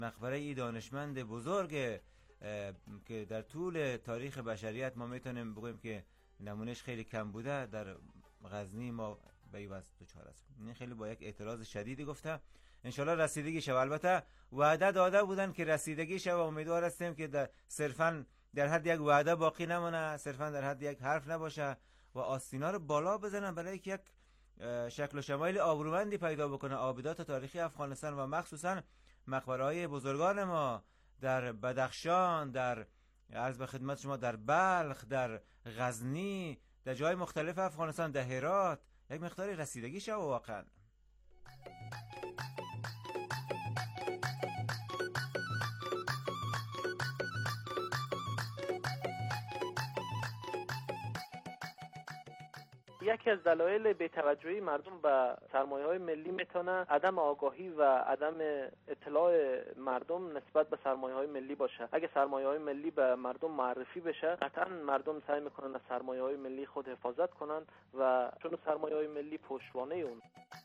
مقبره ای دانشمند بزرگ که در طول تاریخ بشریت ما میتونیم بگویم که نمونهش خیلی کم بوده، در غزنی ما به این وضع دچار است. این خیلی با یک اعتراض شدیدی گفته انشالله رسیدگی شود. البته وعده داده بودن که رسیدگی شود، امیدوار هستیم که صرفا در حد یک وعده باقی نمونه، صرفا در حد یک حرف نباشه و آستینا رو بالا بزنن برای که یک شکل و شمایل آبرومندی پیدا بکنه آبادات تاریخی افغانستان و مخصوصا مقبره‌های بزرگان ما در بدخشان، در عرض به خدمت شما در بلخ، در غزنی، در جای مختلف افغانستان، در هرات یک مقداری رسیدگی شود واقعا. یکی از دلایل بی‌توجهی مردم به سرمایه‌های ملی میتونه عدم آگاهی و عدم اطلاع مردم نسبت به سرمایه‌های ملی باشه. اگه سرمایه‌های ملی به مردم معرفی بشه، قطعاً مردم سعی میکنن از سرمایه‌های ملی خود حفاظت کنن و چون سرمایه‌های ملی پشتوانه اون.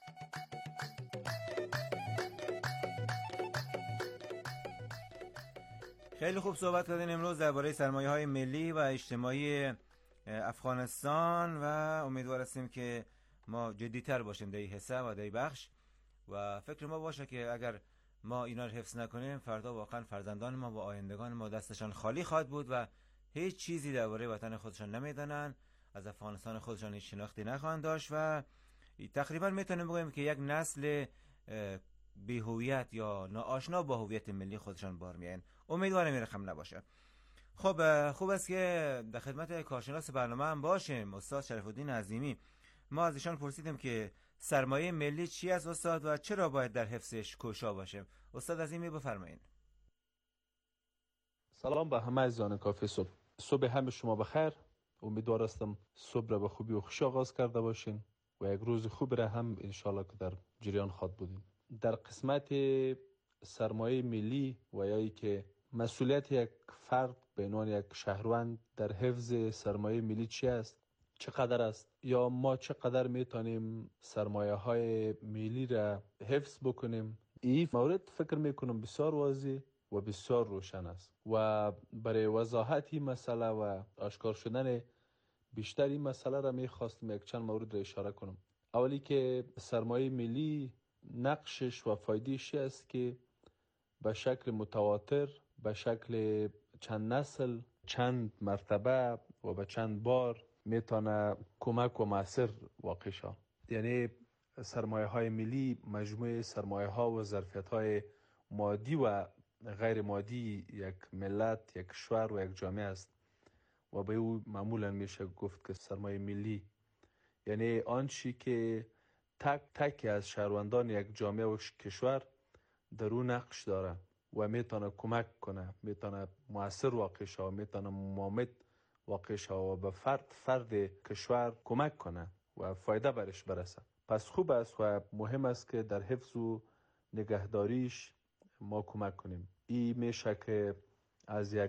خیلی خوب صحبت کردین امروز درباره سرمایه‌های ملی و اجتماعی افغانستان و امیدوار هستیم که ما جدی‌تر باشیم در این حصه و در این بخش و فکر ما باشه که اگر ما اینا رو حفظ نکنیم فردا واقعا فرزندان ما و آیندگان ما دستشان خالی خواهد بود و هیچ چیزی درباره وطن خودشان نمیدانن، از افغانستان خودشان هیچ شناختی نخواهند داشت و تقریبا میتونیم بگوییم که یک نسل بی‌هویت یا ناآشنا با هویت ملی خودشان بار میایند. امیدوارم این رقم نباشه. خب خوب است که در خدمت کارشناس برنامه هم باشیم، استاد شریف الدین عظیمی. ما از ایشان پرسیدیم که سرمایه ملی چی است استاد و چرا باید در حفظش کوشا باشیم. استاد عظیمی بفرمایید. سلام به همه عزیزان کافی صبح همه شما بخیر. امیدوار هستم صبح را به خوبی و خوشی آغاز کرده باشین و یک روز خوب را هم انشالله که در جریان خواهد بودین. در قسمت سرمایه ملی و یا ای که مسئولیت یک فرد به عنوان یک شهروند در حفظ سرمایه ملی چی است، چقدر است، یا ما چقدر میتونیم سرمایه های ملی را حفظ بکنیم، این مورد فکر میکنم بسیار واضح و بسیار روشن است و برای وضاحت این مسئله و آشکار شدن بیشتر این مسئله را میخواستم یک چند مورد را اشاره کنم. اولی که سرمایه ملی نقشش و فایدهش است که به شکل متواتر، به شکل چند نسل، چند مرتبه و به چند بار میتونه کمک و مؤثر واقع شود. یعنی سرمایه های ملی مجموعه سرمایه ها و ظرفیت های مادی و غیر مادی یک ملت، یک کشور و یک جامعه است و به او معمولا میشه گفت که سرمایه ملی یعنی آنچه که تک تک از شهروندان یک جامعه و کشور در اون نقش داره و میتونه کمک کنه، میتونه مؤثر واقع شود، میتونه مامد واقع شود و به فرد کشور کمک کنه و فایده برش برسه. پس خوب است و مهم است که در حفظ و نگهداریش ما کمک کنیم. این میشه که از یک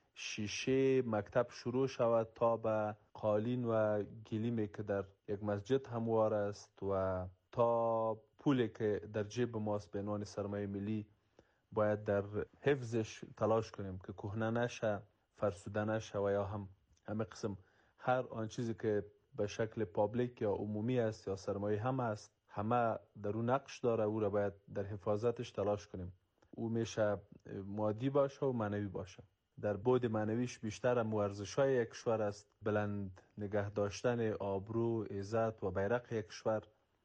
شیشه مکتب شروع شود تا به قالین و گلیمی که در یک مسجد هموار است و تا پولی که در جیب ماست به عنوان سرمایه ملی باید در حفظش تلاش کنیم که کهنه نشه، فرسوده نشه و یا همه قسم هر آن چیزی که به شکل پابلیک یا عمومی است یا سرمایه هم است، همه در اون نقش داره، او را باید در حفاظتش تلاش کنیم. او میشه مادی باشه و معنوی باشه. در بعد معنویش بیشتر ارزش‌های یک کشور است، بلند نگه داشتن آبرو، عزت و بیرق یک کشور،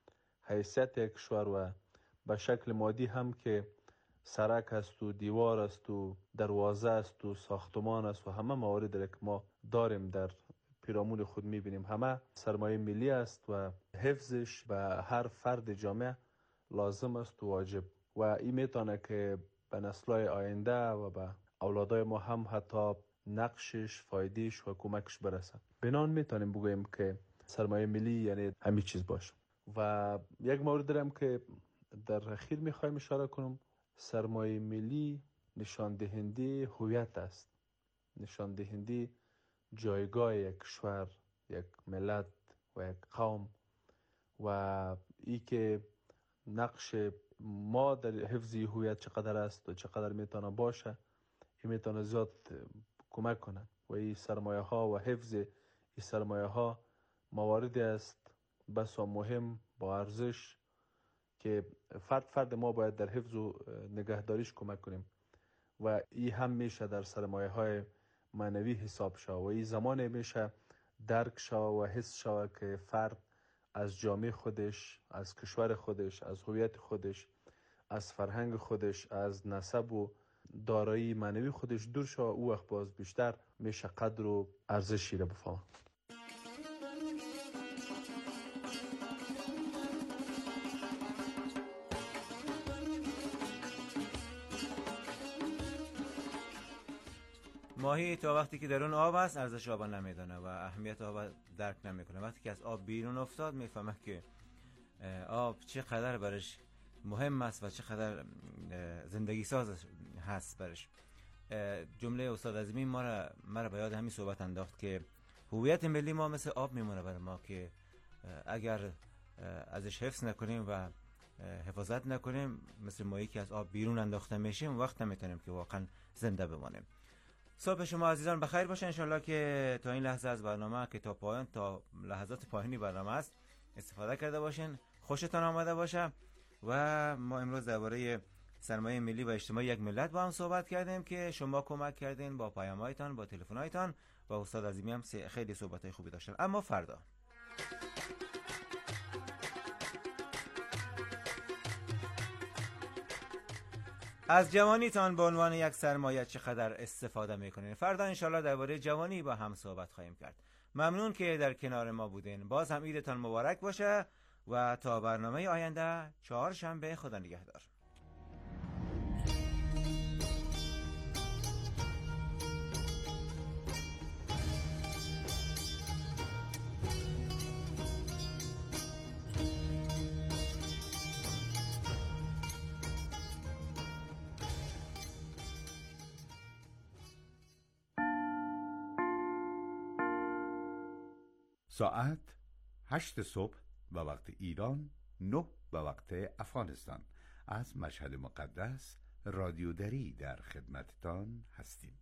حیثیت یک کشور و به شکل مادی هم که سرک است و دیوار است و دروازه است و ساختمان است و همه مواردی که ما داریم در پیرامون خود میبینیم، همه سرمایه ملی است و حفظش به هر فرد جامعه لازم است و واجب و این میتونه که به نسل‌های آینده و به اولادای ما هم حتی نقشش، فایدهش و کمکش برسه. بنان میتونیم بگوییم که سرمایه ملی یعنی همین چیز باشه. و یک مورد دارم که در اخیر میخوایم اشاره کنم، سرمایه ملی نشان دهنده هویت است، نشان دهنده جایگاه یک کشور، یک ملت و یک قوم و ای که نقش ما در حفظ هویت چقدر است و چقدر میتونه باشه، این میتونه زیاد کمک کنه و این سرمایه ها و حفظ این سرمایه ها مواردی است بسا مهم با ارزش که فرد ما باید در حفظ و نگهداریش کمک کنیم و این هم میشه در سرمایه های معنوی حساب شود و این زمان میشه درک شود و حس شود که فرد از جامعه خودش، از کشور خودش، از هویت خودش، از فرهنگ خودش، از نسب و دارایی معنوی خودش دور شود. او وقت باز بیشتر میشه قدر و ارزشی را بفهمه. ماهی تا وقتی که در اون آب است ارزش آب نمیدونه و اهمیت آب درک نمیکنه. وقتی که از آب بیرون افتاد میفهمه که آب چقدر برش مهم است و چقدر زندگی ساز هست برش. جمله استاد عظیمی مرا به یاد همین صحبت انداخت که هویت ملی ما مثل آب میمونه برای ما که اگر ازش حفظ نکنیم و حفاظت نکنیم مثل ماهی که از آب بیرون انداخته میشیم وقت نمیتونیم که واقعا زنده بمانیم. صبح شما عزیزان بخیر باشه. انشالله که تا این لحظه از برنامه که تا پایان، تا لحظات پایانی برنامه است استفاده کرده باشین، خوشتان آمده باشه. و ما امروز درباره سرمایه ملی و اجتماعی یک ملت با هم صحبت کردیم که شما کمک کردین با پیام‌هایتان، با تلفن‌هایتان و استاد عظیمی هم خیلی صحبت‌های خوبی داشتن. اما فردا از جوانیتان به عنوان یک سرمایه چقدر استفاده میکنین؟ فردا انشالله درباره جوانی با هم صحبت خواهیم کرد. ممنون که در کنار ما بودین. باز هم عیدتان مبارک باشه و تا برنامه آینده چهارشنبه، خدا نگهدار. ساعت 8 صبح به وقت ایران، 9 به وقت افغانستان. از مشهد مقدس رادیو دری در خدمتتان هستیم.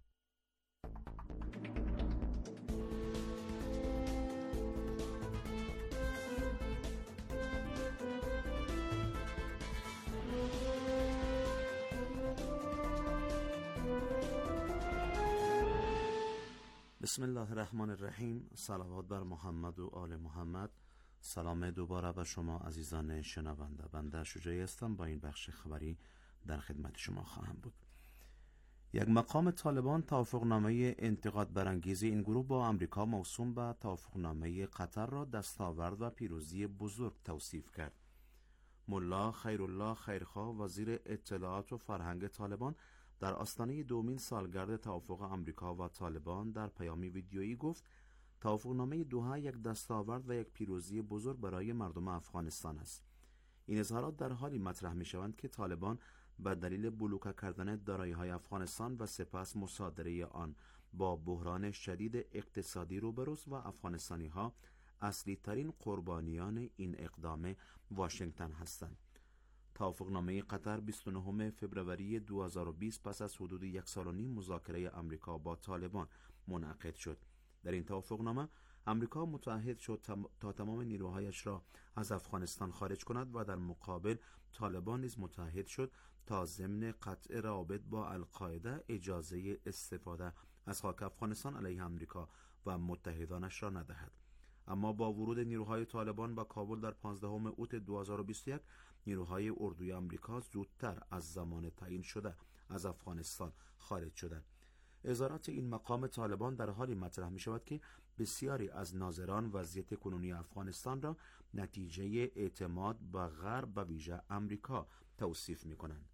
بسم الله الرحمن الرحیم. صلوات بر محمد و آل محمد. سلام دوباره به شما عزیزان شنونده. بنده شجاعی هستم. با این بخش خبری در خدمت شما خواهم بود. یک مقام طالبان توافقنامه انتقاد برانگیز این گروه با امریکا موسوم به توافقنامه قطر را دستاورد و پیروزی بزرگ توصیف کرد. ملا خیرالله خیرخواه، وزیر اطلاعات و فرهنگ طالبان، در آستانه دومین سالگرد توافق امریکا و طالبان در پیامی ویدیویی گفت توافقنامه دوحه یک دستاورد و یک پیروزی بزرگ برای مردم افغانستان است. این اظهارات در حالی مطرح می شوند که طالبان به دلیل بلوکه کردن دارایی‌های افغانستان و سپس مصادره آن با بحران شدید اقتصادی روبروست و افغانستانی‌ها اصلی ترین قربانیان این اقدام واشنگتن هستند. توافقنامه قطر 29 فوریه 2020 پس از حدود 1.5 سال مذاکره امریکا با طالبان منعقد شد. در این توافقنامه امریکا متعهد شد تا تمام نیروهایش را از افغانستان خارج کند و در مقابل طالبان نیز متعهد شد تا ضمن قطع روابط با القاعده اجازه استفاده از خاک افغانستان علیه امریکا و متحدانش را ندهد. اما با ورود نیروهای طالبان به کابل در 15 اوت 2021 نیروهای اردوی امریکا زودتر از زمان تعیین شده از افغانستان خارج شدند. اظهارات این مقام طالبان در حالی مطرح می شود که بسیاری از ناظران وضعیت کنونی افغانستان را نتیجه اعتماد به غرب و ویژه امریکا توصیف می کنند.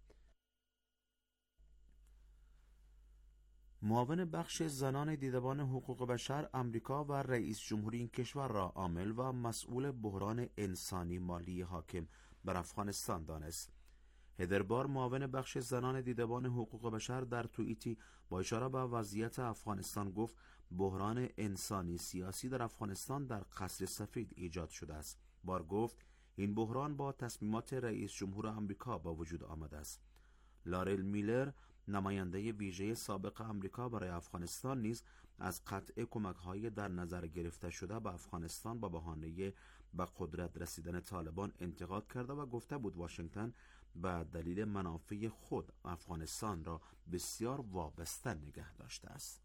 معاون بخش زنان دیدبان حقوق بشر امریکا و رئیس جمهوری این کشور را عامل و مسئول بحران انسانی مالی حاکم بر افغانستان دانست. هدر بار، معاون بخش زنان دیدبان حقوق بشر، در توییتی با اشاره به وضعیت افغانستان گفت بحران انسانی سیاسی در افغانستان در قصر سفید ایجاد شده است. بار گفت این بحران با تصمیمات رئیس جمهور آمریکا با وجود آمده است. لارل میلر، نماینده ویژه سابق آمریکا برای افغانستان، نیز از قطع کمک‌های در نظر گرفته شده به افغانستان با بهانه به قدرت رسیدن طالبان انتقاد کرده و گفته بود واشنگتن به دلیل منافع خود افغانستان را بسیار وابسته نگه داشته است.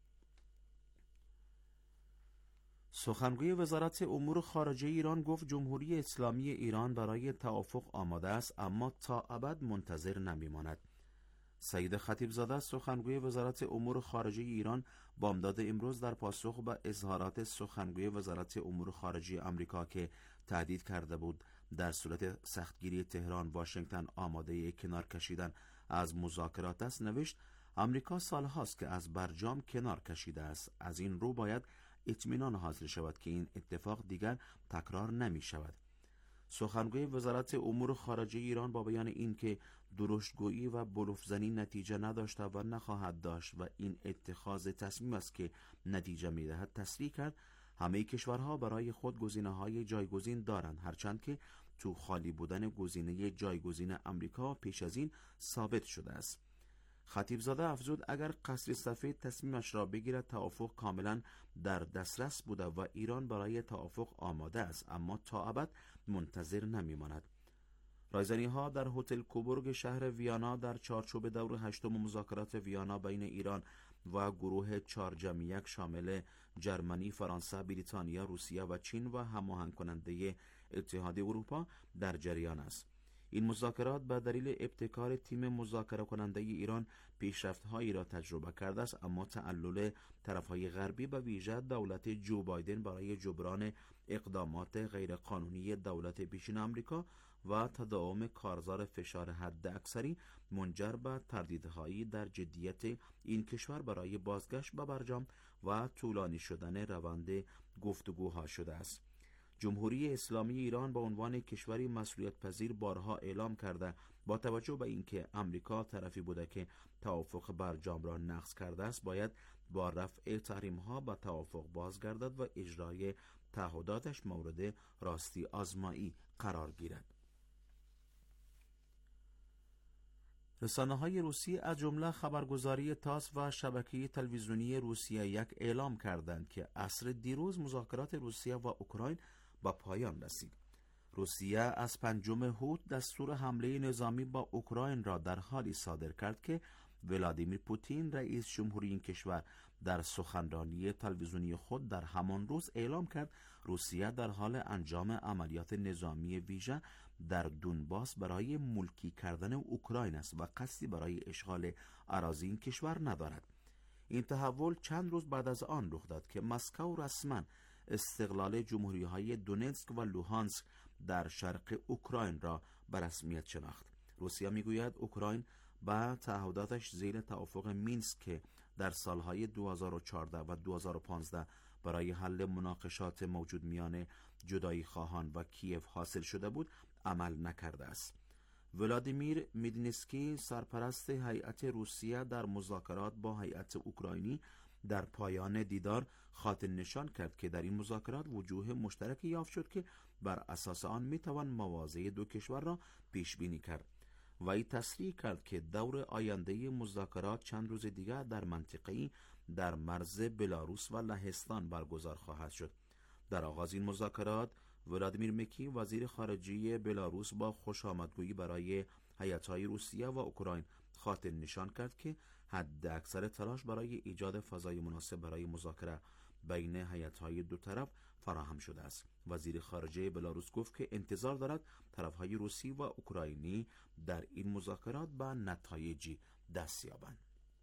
سخنگوی وزارت امور خارجه ایران گفت جمهوری اسلامی ایران برای توافق آماده است، اما تا ابد منتظر نمی‌ماند. سعید خطیبزاده، سخنگوی وزارت امور خارجه ایران، بامداد امروز در پاسخ به اظهارات سخنگوی وزارت امور خارجه آمریکا که تهدید کرده بود در صورت سختگیری تهران واشنگتن آماده کنار کشیدن از مذاکرات است، نوشت آمریکا سالهاست که از برجام کنار کشیده است. از این رو باید اطمینان حاصل شود که این اتفاق دیگر تکرار نمی شود. سخنگوی وزارت امور خارجه ایران با بیان اینکه درشتگویی و بلوفزنی نتیجه نداشته و نخواهد داشت و این اتخاذ تصمیم است که نتیجه می‌دهد، تصریح کرد همه کشورها برای خود گزینه‌های جایگزین دارند، هرچند که تو خالی بودن گزینه جایگزین آمریکا پیش از این ثابت شده است. خطیبزاده افزود اگر قصر سفید تصمیمش را بگیرد توافق کاملا در دسترس بوده و ایران برای توافق آماده است، اما تا ابد منتظر نمی‌ماند. رایزنی‌ها در هتل کوبورگ شهر ویانا در چارچوب دور 8 مذاکرات ویانا بین ایران و گروه 4+1 شامل جرمنی، فرانسه، بریتانیا، روسیه و چین و هماهنگ کننده اتحاد اروپا در جریان است. این مذاکرات به دلیل ابتکار تیم مذاکره کننده ایران پیشرفت‌هایی را تجربه کرده است، اما تعلل طرف‌های غربی به ویژه دولت جو بایدن برای جبران اقدامات غیرقانونی دولت پیشین آمریکا و تداوم کارزار فشار حد اکثری منجر به تردیدهایی در جدیت این کشور برای بازگشت به برجام و طولانی شدن روند گفتگوها شده است. جمهوری اسلامی ایران به عنوان کشوری مسئولیت پذیر بارها اعلام کرده با توجه به اینکه آمریکا طرفی بوده که توافق برجام را نقض کرده است، باید با رفع تحریم‌ها به توافق بازگردد و اجرای تعهداتش مورد راستی آزمایی قرار گیرد. رسانه‌های روسی از جمله خبرگزاری تاس و شبکه تلویزیونی روسیه یک اعلام کردند که عصر دیروز مذاکرات روسیه و اوکراین به پایان رسید. روسیه از 5 هوت دستور حمله نظامی با اوکراین را در حالی صادر کرد که ولادیمیر پوتین رئیس جمهوری این کشور در سخنرانی تلویزیونی خود در همان روز اعلام کرد روسیه در حال انجام عملیات نظامی ویژه در دونباس برای ملکی کردن اوکراین است و قصدی برای اشغال اراضی این کشور ندارد. این تحول چند روز بعد از آن رخ داد که مسکو رسما استقلال جمهوری‌های دونتسک و لوهانسک در شرق اوکراین را به رسمیت شناخت. روسیه میگوید اوکراین با تعهداتش زیر توافق مینسک که در سالهای 2014 و 2015 برای حل مناقشات موجود میان جدایی خواهان و کیف حاصل شده بود عمل نکرده است. ولادیمیر میدینسکی، سرپرست هیئت روسیه در مذاکرات با هیئت اوکراینی، در پایان دیدار خاطر نشان کرد که در این مذاکرات وجوه مشترکی یافت شد که بر اساس آن میتوان مواضع دو کشور را پیش بینی کرد. وی تصریح کرد که دور آینده مذاکرات چند روز دیگر در منطقه‌ای در مرز بلاروس و لهستان برگزار خواهد شد. در آغاز این مذاکرات ولادیمیر مکی، وزیر خارجه بلاروس، با خوشامدگویی برای هیئت‌های روسیه و اوکراین خاطر نشان کرد که حد اکثر تلاش برای ایجاد فضای مناسب برای مذاکره بین هیئت‌های دو طرف فراهم شده است. وزیر خارجه بلاروس گفت که انتظار دارد طرف‌های روسی و اوکراینی در این مذاکرات به نتایجی دست یابند.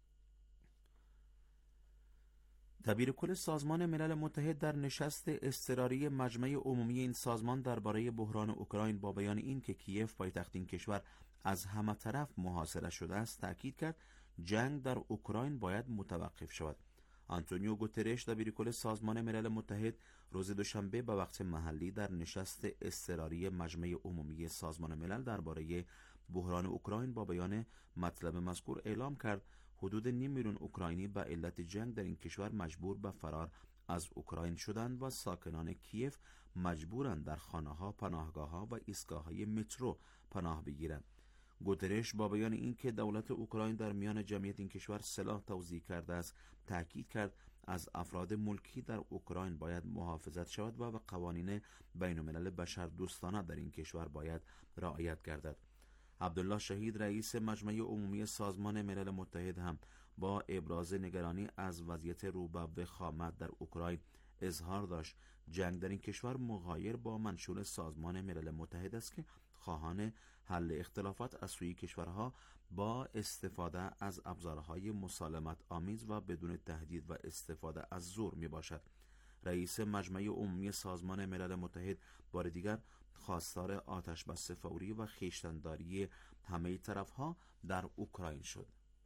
دبیر کل سازمان ملل متحد در نشست اضطراری مجمع عمومی این سازمان درباره بحران اوکراین با بیان این که کیف پایتخت این کشور از همه طرف محاصره شده است تاکید کرد جنگ در اوکراین باید متوقف شود. آنتونیو گوترش، دبیر کل سازمان ملل متحد، روز دوشنبه به وقت محلی در نشست اضطراری مجمع عمومی سازمان ملل درباره بحران اوکراین با بیان مطلب مذکور اعلام کرد حدود 500,000 اوکراینی به علت جنگ در این کشور مجبور به فرار از اوکراین شدند و ساکنان کیف مجبورند در خانه‌ها، پناهگاه‌ها و ایستگاه‌های مترو پناه بگیرند. گوترش با بیان اینکه دولت اوکراین در میان جمعیت این کشور سلاح توزیع کرده است، تاکید کرد از افراد ملکی در اوکراین باید محافظت شود و به قوانین بین‌الملل بشردوستانه در این کشور باید رعایت گردد. عبدالله شهید رئیس مجمع عمومی سازمان ملل متحد هم با ابراز نگرانی از وضعیت روبه خامت در اوکراین اظهار داشت جنگ در این کشور مغایر با منشور سازمان ملل متحد است که خواهان حل اختلافات از سوی کشورها با استفاده از ابزارهای مسالمت آمیز و بدون تهدید و استفاده از زور می باشد. رئیس مجمع عمومی سازمان ملل متحد بار دیگر خواستار آتشبس فوری و خویشتن‌داری همه طرفها در اوکراین شد.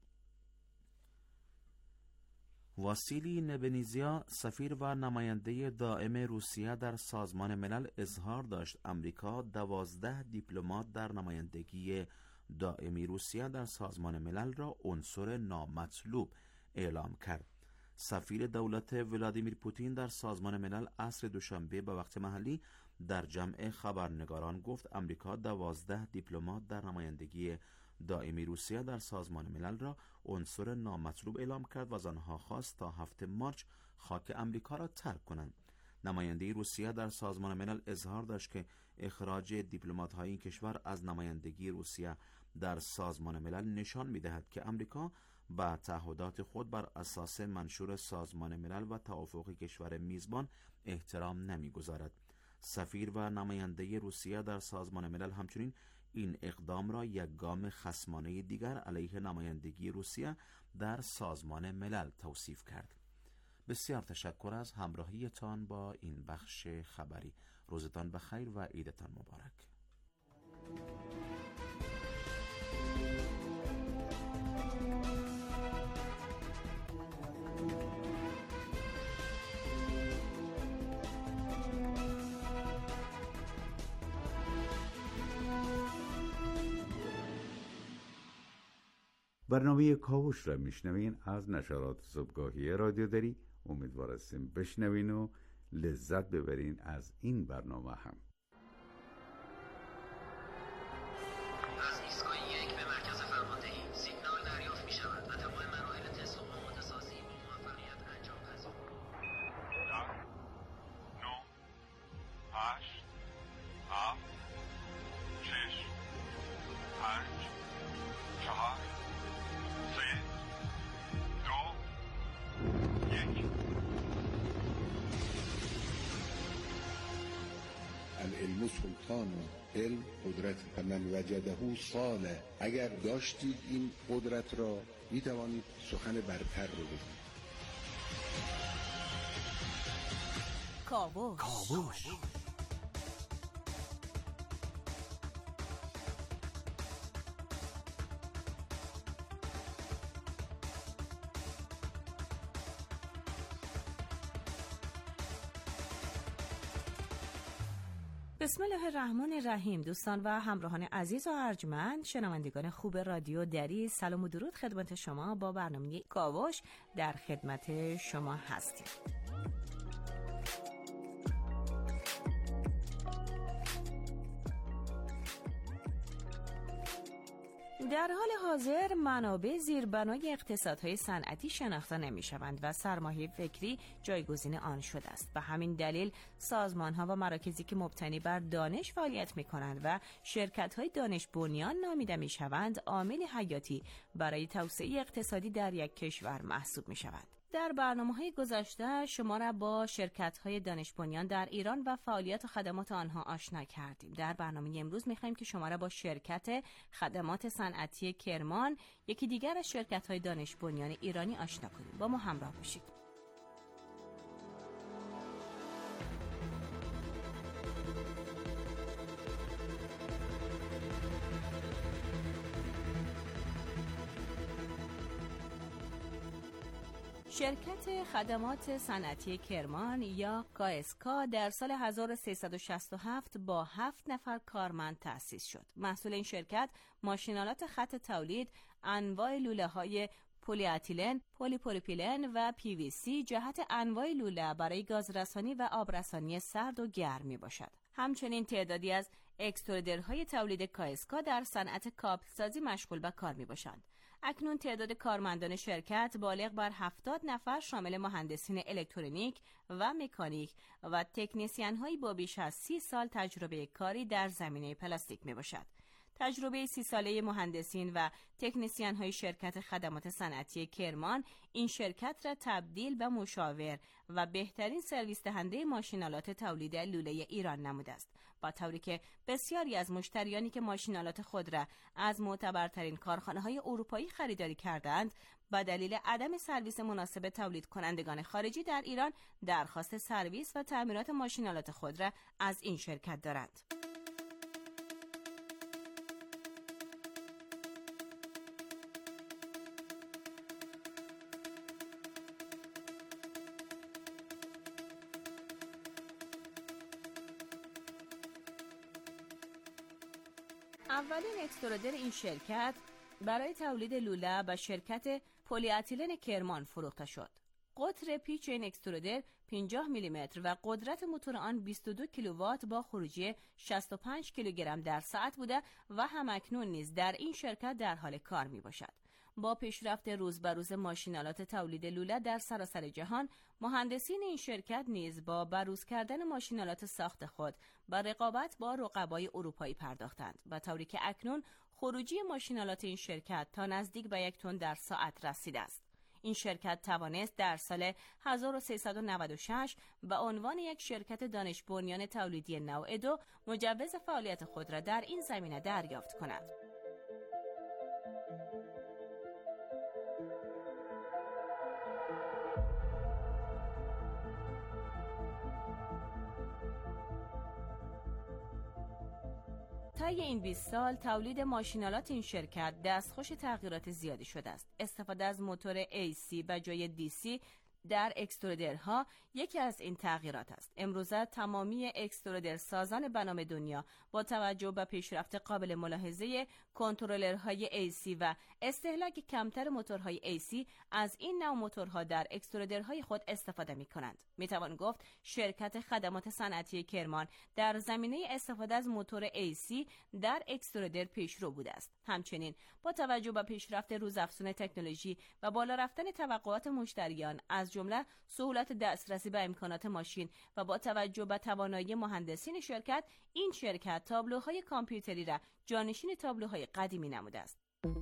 واسیلی نبنیزیا سفیر و نماینده دائم روسیه در سازمان ملل اظهار داشت امریکا 12 دیپلمات در نمایندگی دائمی روسیه در سازمان ملل را عنصر نامطلوب اعلام کرد. سفیر دولت ولادیمیر پوتین در سازمان ملل عصر دوشنبه به وقت محلی در جمع خبرنگاران گفت امریکا 12 دیپلمات در نمایندگی دائمی روسیه در سازمان ملل را عنصر نامطلوب اعلام کرد و از آنها خواست تا 7 مارس خاک امریکا را ترک کنند. نماینده روسیه در سازمان ملل اظهار داشت که اخراج دیپلمات‌های این کشور از نمایندگی روسیه در سازمان ملل نشان می‌دهد که امریکا با تعهدات خود بر اساس منشور سازمان ملل و توافق کشور میزبان احترام نمی‌گذارد. سفیر و نماینده روسیه در سازمان ملل همچنین این اقدام را یک گام خصمانه دیگر علیه نمایندگی روسیه در سازمان ملل توصیف کرد. بسیار تشکر از همراهیتان با این بخش خبری. روزتان بخیر و عیدتان مبارک. برنامه کاوش را میشنوین از نشرات صبحگاهی رادیو دری. امیدوار هستیم بشنوین و لذت ببرین از این برنامه هم. از ایستگاه 1 به مرکز فرماندهی سیگنال دریافت می شود و تمام مراحل تست و آماده سازی با موفقیت انجام پذیر. 9 8 7 6 5 4 العلم سلطان و علم قدرت فمن وجده صالح. اگر داشتید این قدرت را می توانید سخن برتر رو بگید. کاوش. بسم الله الرحمن الرحیم. دوستان و همراهان عزیز و ارجمند، شنوندگان خوب رادیو دری، سلام و درود خدمت شما. با برنامه کاوش در خدمت شما هستیم. در حال حاضر منابع زیربنای اقتصادهای صنعتی شناخته نمی‌شوند و سرمایه فکری جایگزین آن شده است. به همین دلیل سازمان‌ها و مراکزی که مبتنی بر دانش فعالیت می‌کنند و شرکت‌های دانش بنیان نامیده می‌شوند، عامل حیاتی برای توسعه اقتصادی در یک کشور محسوب می‌شوند. در برنامه‌های گذشته شما را با شرکت‌های دانش بنیان در ایران و فعالیت و خدمات آنها آشنا کردیم. در برنامه امروز می‌خواهیم که شما را با شرکت خدمات صنعتی کرمان، یکی دیگر از شرکت‌های دانش بنیان ایرانی آشنا کنیم. با ما همراه باشید. شرکت خدمات صنعتی کرمان یا کاسکا در سال 1367 با 7 نفر کارمند تأسیس شد. محصول این شرکت ماشین‌آلات خط تولید انواع لوله‌های پلی اتیلن، پلی پروپیلن و پی وی سی جهت انواع لوله برای گازرسانی و آبرسانی سرد و گرم می باشد. همچنین تعدادی از اکسترودرهای تولید کاسکا در صنعت کابل سازی مشغول به کار می باشند. اکنون تعداد کارمندان شرکت بالغ بر 70 نفر شامل مهندسین الکترونیک و مکانیک و تکنسین با بیش از 30 سال تجربه کاری در زمینه پلاستیک می باشد. تجربه 30 ساله مهندسین و تکنسین های شرکت خدمات صنعتی کرمان این شرکت را تبدیل به مشاور و بهترین سرویس دهنده ماشین‌آلات تولید لوله ایران نموده است، با طوری که بسیاری از مشتریانی که ماشین‌آلات خود را از معتبرترین کارخانه‌های اروپایی خریداری کردند به دلیل عدم سرویس مناسب تولید کنندگان خارجی در ایران درخواست سرویس و تعمیرات ماشین‌آلات خود را از این شرکت دارند. اولین اکسترودر این شرکت برای تولید لوله به شرکت پلی اتیلن کرمان فروخته شد. قطر پیچ این اکسترودر 50 میلیمتر و قدرت موتور آن 22 کیلووات با خروجی 65 کیلوگرم در ساعت بوده و همکنون نیز در این شرکت در حال کار می باشد. با پیشرفت روز به روز ماشین‌آلات تولید لوله در سراسر جهان، مهندسین این شرکت نیز با بروز کردن ماشین‌آلات ساخت خود به رقابت با رقبای اروپایی پرداختند، به طوری که اکنون خروجی ماشین‌آلات این شرکت تا نزدیک به 1 تن در ساعت رسیده است. این شرکت توانست در سال 1396 به عنوان یک شرکت دانش بنیان تولیدی نوع 2 مجوز فعالیت خود را در این زمینه دریافت کند. طی این 20 سال تولید ماشین‌آلات این شرکت دستخوش تغییرات زیادی شده است. استفاده از موتور AC به جای DC در اکسترودرها یکی از این تغییرات است. امروزه تمامی اکسترودر سازان به نام دنیا با توجه به پیشرفت قابل ملاحظه کنترلرهای AC و استهلاک کمتر موتورهای AC از این نوع موتورها در اکسترودرهای خود استفاده می‌کنند. می‌توان گفت شرکت خدمات صنعتی کرمان در زمینه استفاده از موتور AC در اکسترودر پیشرو بوده است. همچنین با توجه به پیشرفت روزافزون تکنولوژی و بالا رفتن توقعات مشتریان از جمله سهولت دسترسی به امکانات ماشین و با توجه به توانایی مهندسین شرکت، این شرکت تابلوهای کامپیوتری را جانشین تابلوهای قدیمی نموده است.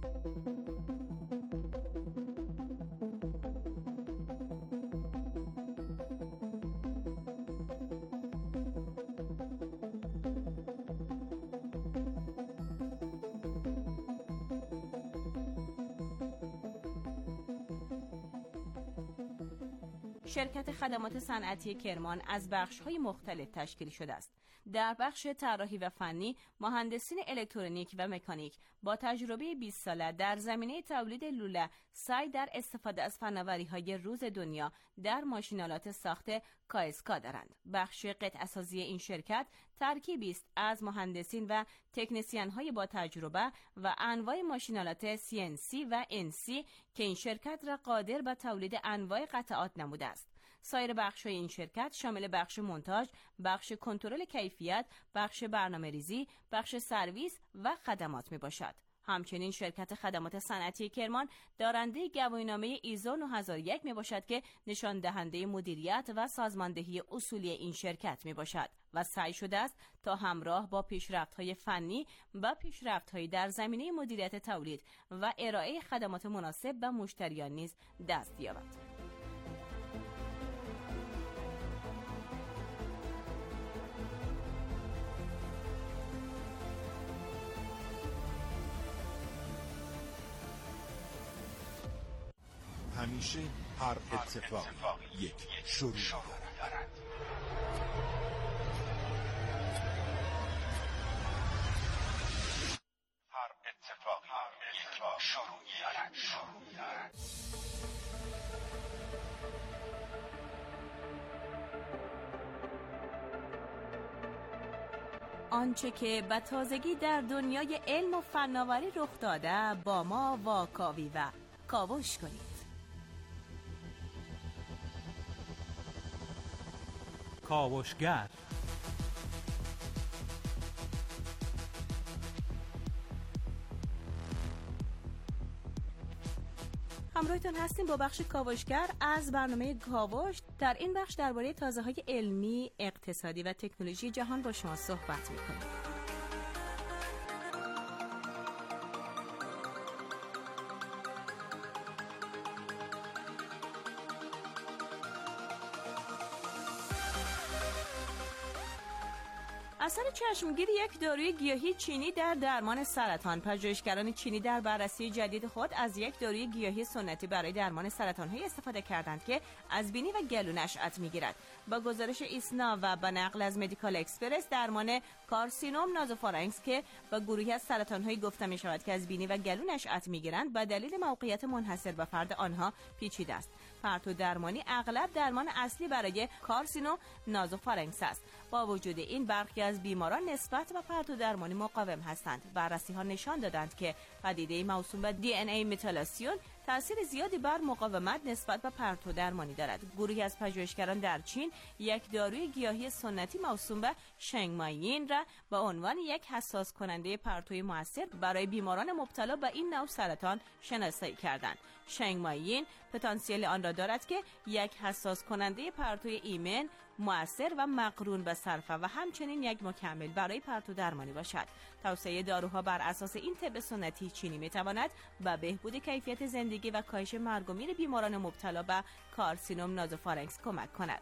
شرکت خدمات صنعتی کرمان از بخش‌های مختلف تشکیل شده است. در بخش طراحی و فنی، مهندسین الکترونیک و مکانیک با تجربه 20 ساله در زمینه تولید لوله سعی در استفاده از فناوری‌های روز دنیا در ماشین‌آلات ساخت کاسکا دارند. بخش قطعه‌سازی این شرکت ترکیبی است از مهندسین و تکنسین‌های با تجربه و انواع ماشین‌آلات CNC و NC که این شرکت را قادر به تولید انواع قطعات نموده است. سایر بخش‌های این شرکت شامل بخش مونتاژ، بخش کنترل کیفیت، بخش برنامه‌ریزی، بخش سرویس و خدمات میباشد. همچنین شرکت خدمات صنعتی کرمان دارنده گواهینامه ایزو 9001 میباشد که نشان دهنده مدیریت و سازماندهی اصولی این شرکت میباشد و سعی شده است تا همراه با پیشرفت‌های فنی و پیشرفت‌های در زمینه مدیریت تولید و ارائه خدمات مناسب به مشتریان نیز دست یابد. همیشه هر اتفاق یک شروع دارد. هر اتفاقی یک شروعی دارد. آنچه که به تازگی در دنیای علم و فناوری رخ داده با ما واکاوی و کاوش کنید. کاوشگر. همراهتان هستیم با بخش کاوشگر از برنامه کاوش. در این بخش درباره تازه‌های علمی، اقتصادی و تکنولوژی جهان با شما صحبت می‌کنیم. اثر چشمگیر یک داروی گیاهی چینی در درمان سرطان. پژوهشگران چینی در بررسی جدید خود از یک داروی گیاهی سنتی برای درمان سرطان‌های استفاده کردند که از بینی و گلو نشأت می‌گیرد. با گزارش ایسنا و به نقل از مدیکال اکسپرس، درمان کارسینوم نازوفارنکس که با گروهی از سرطان‌هایی گفته می‌شود که از بینی و گلو نشأت می‌گیرند، به دلیل موقعیت منحصر به فرد آنها پیچیده است. پرتو درمانی اغلب درمان اصلی برای کارسینوم نازوفارنکس است. با وجود این برخی از بیماران نسبت به پرتو درمانی مقاوم هستند. بررسی‌ها نشان دادند که پدیده موسوم به DNA متالاسیون تأثیر زیادی بر مقاومت نسبت به پرتو درمانی دارد. گروهی از پژوهشگران در چین یک داروی گیاهی سنتی موسوم به شنگمایین را به عنوان یک حساس کننده پرتوی مؤثر برای بیماران مبتلا به این نوع سرطان شناسایی کردند. شنگمایین پتانسیل آن را دارد که یک حساس کننده پرتوی ایمن، مؤثر و مقرون به صرفه و همچنین یک مکمل برای پرتو درمانی باشد. توسعه داروها بر اساس این طب سنتی چینی میتواند به بهبود کیفیت زندگی و کاهش مرگ و میر بیماران مبتلا به کارسینوم نازوفارنکس کمک کند.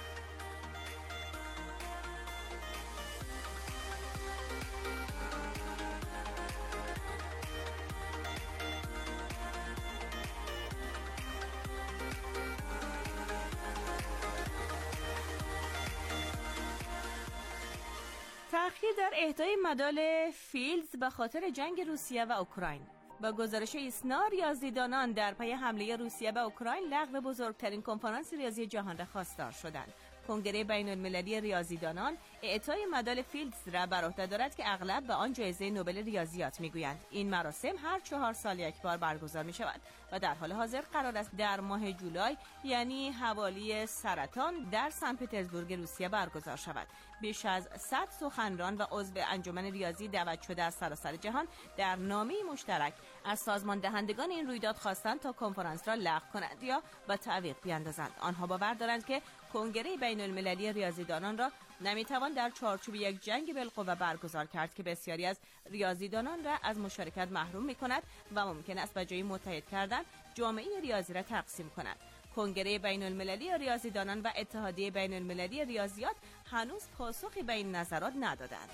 تأخیر در اهدای مدال فیلدز به خاطر جنگ روسیه و اوکراین. با گزارش ایسنا، ریاضیدانان در پی حمله روسیه به اوکراین لغو بزرگترین کنفرانس ریاضی جهان را خواستار شدند. کنگره بین المللی ریاضیدانان اعطای مدال فیلدز را بر عهده دارد که اغلب به آن جایزه نوبل ریاضیات میگویند. این مراسم هر 4 سال یک بار برگزار می شود و در حال حاضر قرار است در ماه جولای، یعنی حوالی سرطان، در سن پترزبورگ روسیه برگزار شود. بیش از 100 سخنران و عضو انجمن ریاضی دعوت شده از سراسر جهان در نامه مشترک از سازمان دهندگان این رویداد خواستند تا کنفرانس را لغو کنند یا به تعویق بیاندازند. آنها باور دارند که کنگره بین المللی ریاضیدانان را نمیتوان در چارچوب یک جنگ بالقوه برگزار کرد که بسیاری از ریاضیدانان را از مشارکت محروم می‌کند و ممکن است به جای متحد کردن جامعه ریاضی را تقسیم کند. کنگره بین المللی ریاضیدانان و اتحادیه بین المللی ریاضیات هنوز پاسخی به این نظرات ندادند.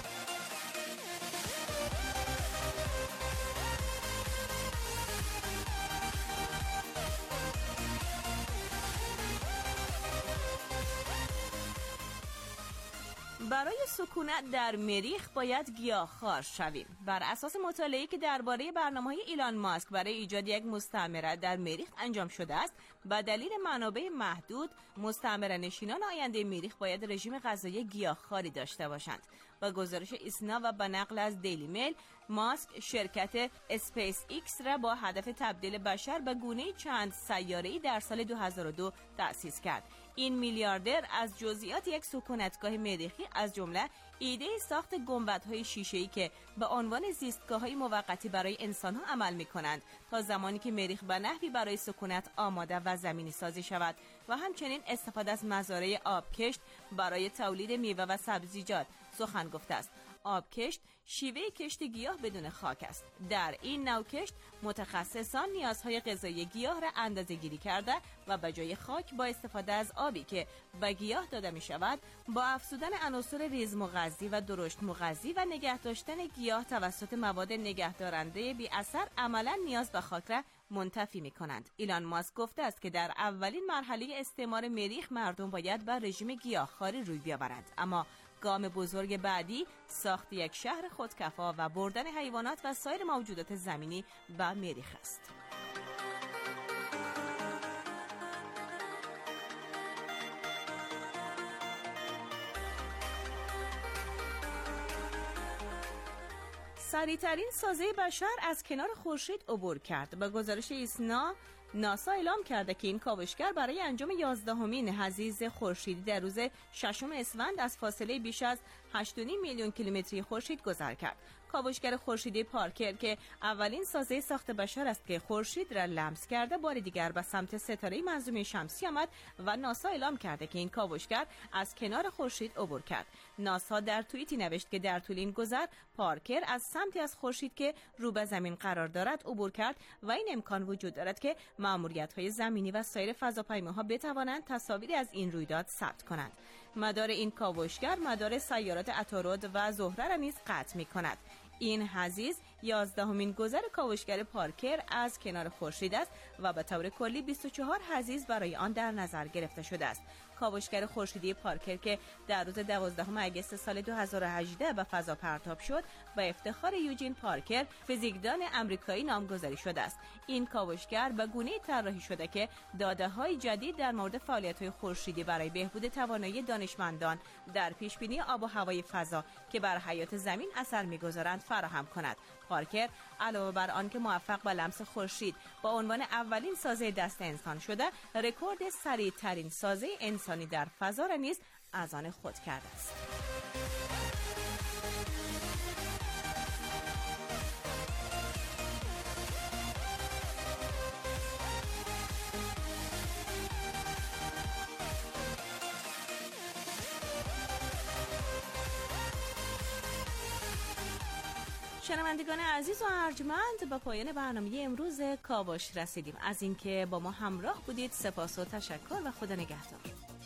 برای سکونت در مریخ باید گیاهخوار شویم. بر اساس مطالعه‌ای که درباره برنامه‌های ایلان ماسک برای ایجاد یک مستعمره در مریخ انجام شده است، به دلیل منابع محدود، مستعمره نشینان آینده مریخ باید رژیم غذایی گیاهخواری داشته باشند. با گزارش ایسنا و به نقل از دیلی میل، ماسک شرکت اسپیس ایکس را با هدف تبدیل بشر به گونه چند سیاره‌ای در سال 2002 تأسیس کرد. این میلیاردر از جزئیات یک سکونتگاه مریخی، از جمله ایده ساخت گنبدهای شیشه‌ای که به عنوان زیستگاه‌های موقتی برای انسان‌ها عمل می‌کنند تا زمانی که مریخ به نحوی برای سکونت آماده و زمینی سازی شود، و همچنین استفاده از مزارع آبکشت برای تولید میوه و سبزیجات سخن گفته است. آبکشت شیوه کشت گیاه بدون خاک است. در این نوع کشت متخصصان نیازهای غذایی گیاه را اندازه‌گیری کرده و به جای خاک با استفاده از آبی که به گیاه داده می شود، با افزودن عناصر ریزمغذی و درشت مغذی و نگه داشتن گیاه توسط مواد نگهدارنده بی اثر عملاً نیاز به خاک را منتفی می کنند. ایلان ماسک گفته است که در اولین مرحله استعمار مریخ مردم باید به رژیم گیاهخواری روی بیاورند، اما گام بزرگ بعدی ساخت یک شهر خودکفا و بردن حیوانات و سایر موجودات زمینی به مریخ است. سریع‌ترین سازه بشر از کنار خورشید عبور کرد. با گزارش ایسنا، ناسا اعلام کرده که این کاوشگر برای انجام 11مین حضیض خورشیدی در روز 6 اسفند از فاصله بیش از 8.5 میلیون کیلومتری خورشید گذر کرد. کاوشگر خورشیدی پارکر که اولین سازه ساخت بشر است که خورشید را لمس کرده، بار دیگر به سمت ستاره منظومه شمسی آمد و ناسا اعلام کرده که این کاوشگر از کنار خورشید عبور کرد. ناسا در توییتی نوشت که در طول این گذر پارکر از سمتی از خورشید که رو به زمین قرار دارد عبور کرد و این امکان وجود دارد که ماموریت‌های زمینی و سایر فضاپیماها بتوانند تصاویری از این رویداد ثبت کنند. مدار این کاوشگر مدار سیارات عطارد و زهره را نیز قطع می‌کند. این حضیض 11مین گذر کاوشگر پارکر از کنار خورشید است و به طور کلی 24 حضیض برای آن در نظر گرفته شده است. کاوشگر خورشیدی پارکر که در روز 12 اگست سال 2018 به فضا پرتاب شد، به افتخار یوجین پارکر فیزیکدان آمریکایی نامگذاری شده است. این کاوشگر به گونه‌ای طراحی شده که داده‌های جدید در مورد فعالیت‌های خورشیدی برای بهبود توانایی دانشمندان در پیشبینی آب و هوای فضا که بر حیات زمین اثر می‌گذارند فراهم کند. پارکر علاوه بر آن که موفق به لمس خورشید با عنوان اولین سازه دست انسان شده، رکورد سریع‌ترین سازه انسانی در فضا را نیز از آن خود کرده است. شنوندگان عزیز و ارجمند، با پایان برنامه امروز کاوش رسیدیم. از اینکه با ما همراه بودید سپاس و تشکر و خدا نگهدار.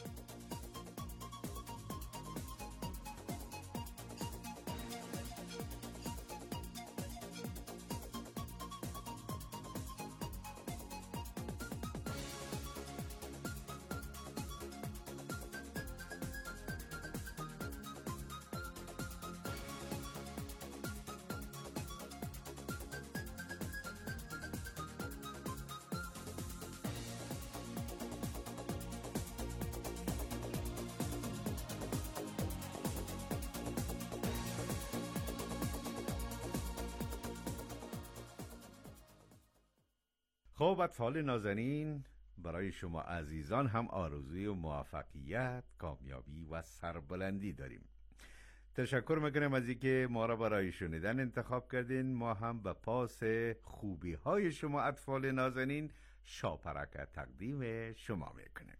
خب اطفال نازنین، برای شما عزیزان هم آرزوی و موفقیت، کامیابی و سربلندی داریم. تشکر میکنم از اینکه ما را برای شنیدن انتخاب کردین. ما هم به پاس خوبی های شما اطفال نازنین شاپرک تقدیم شما میکنیم.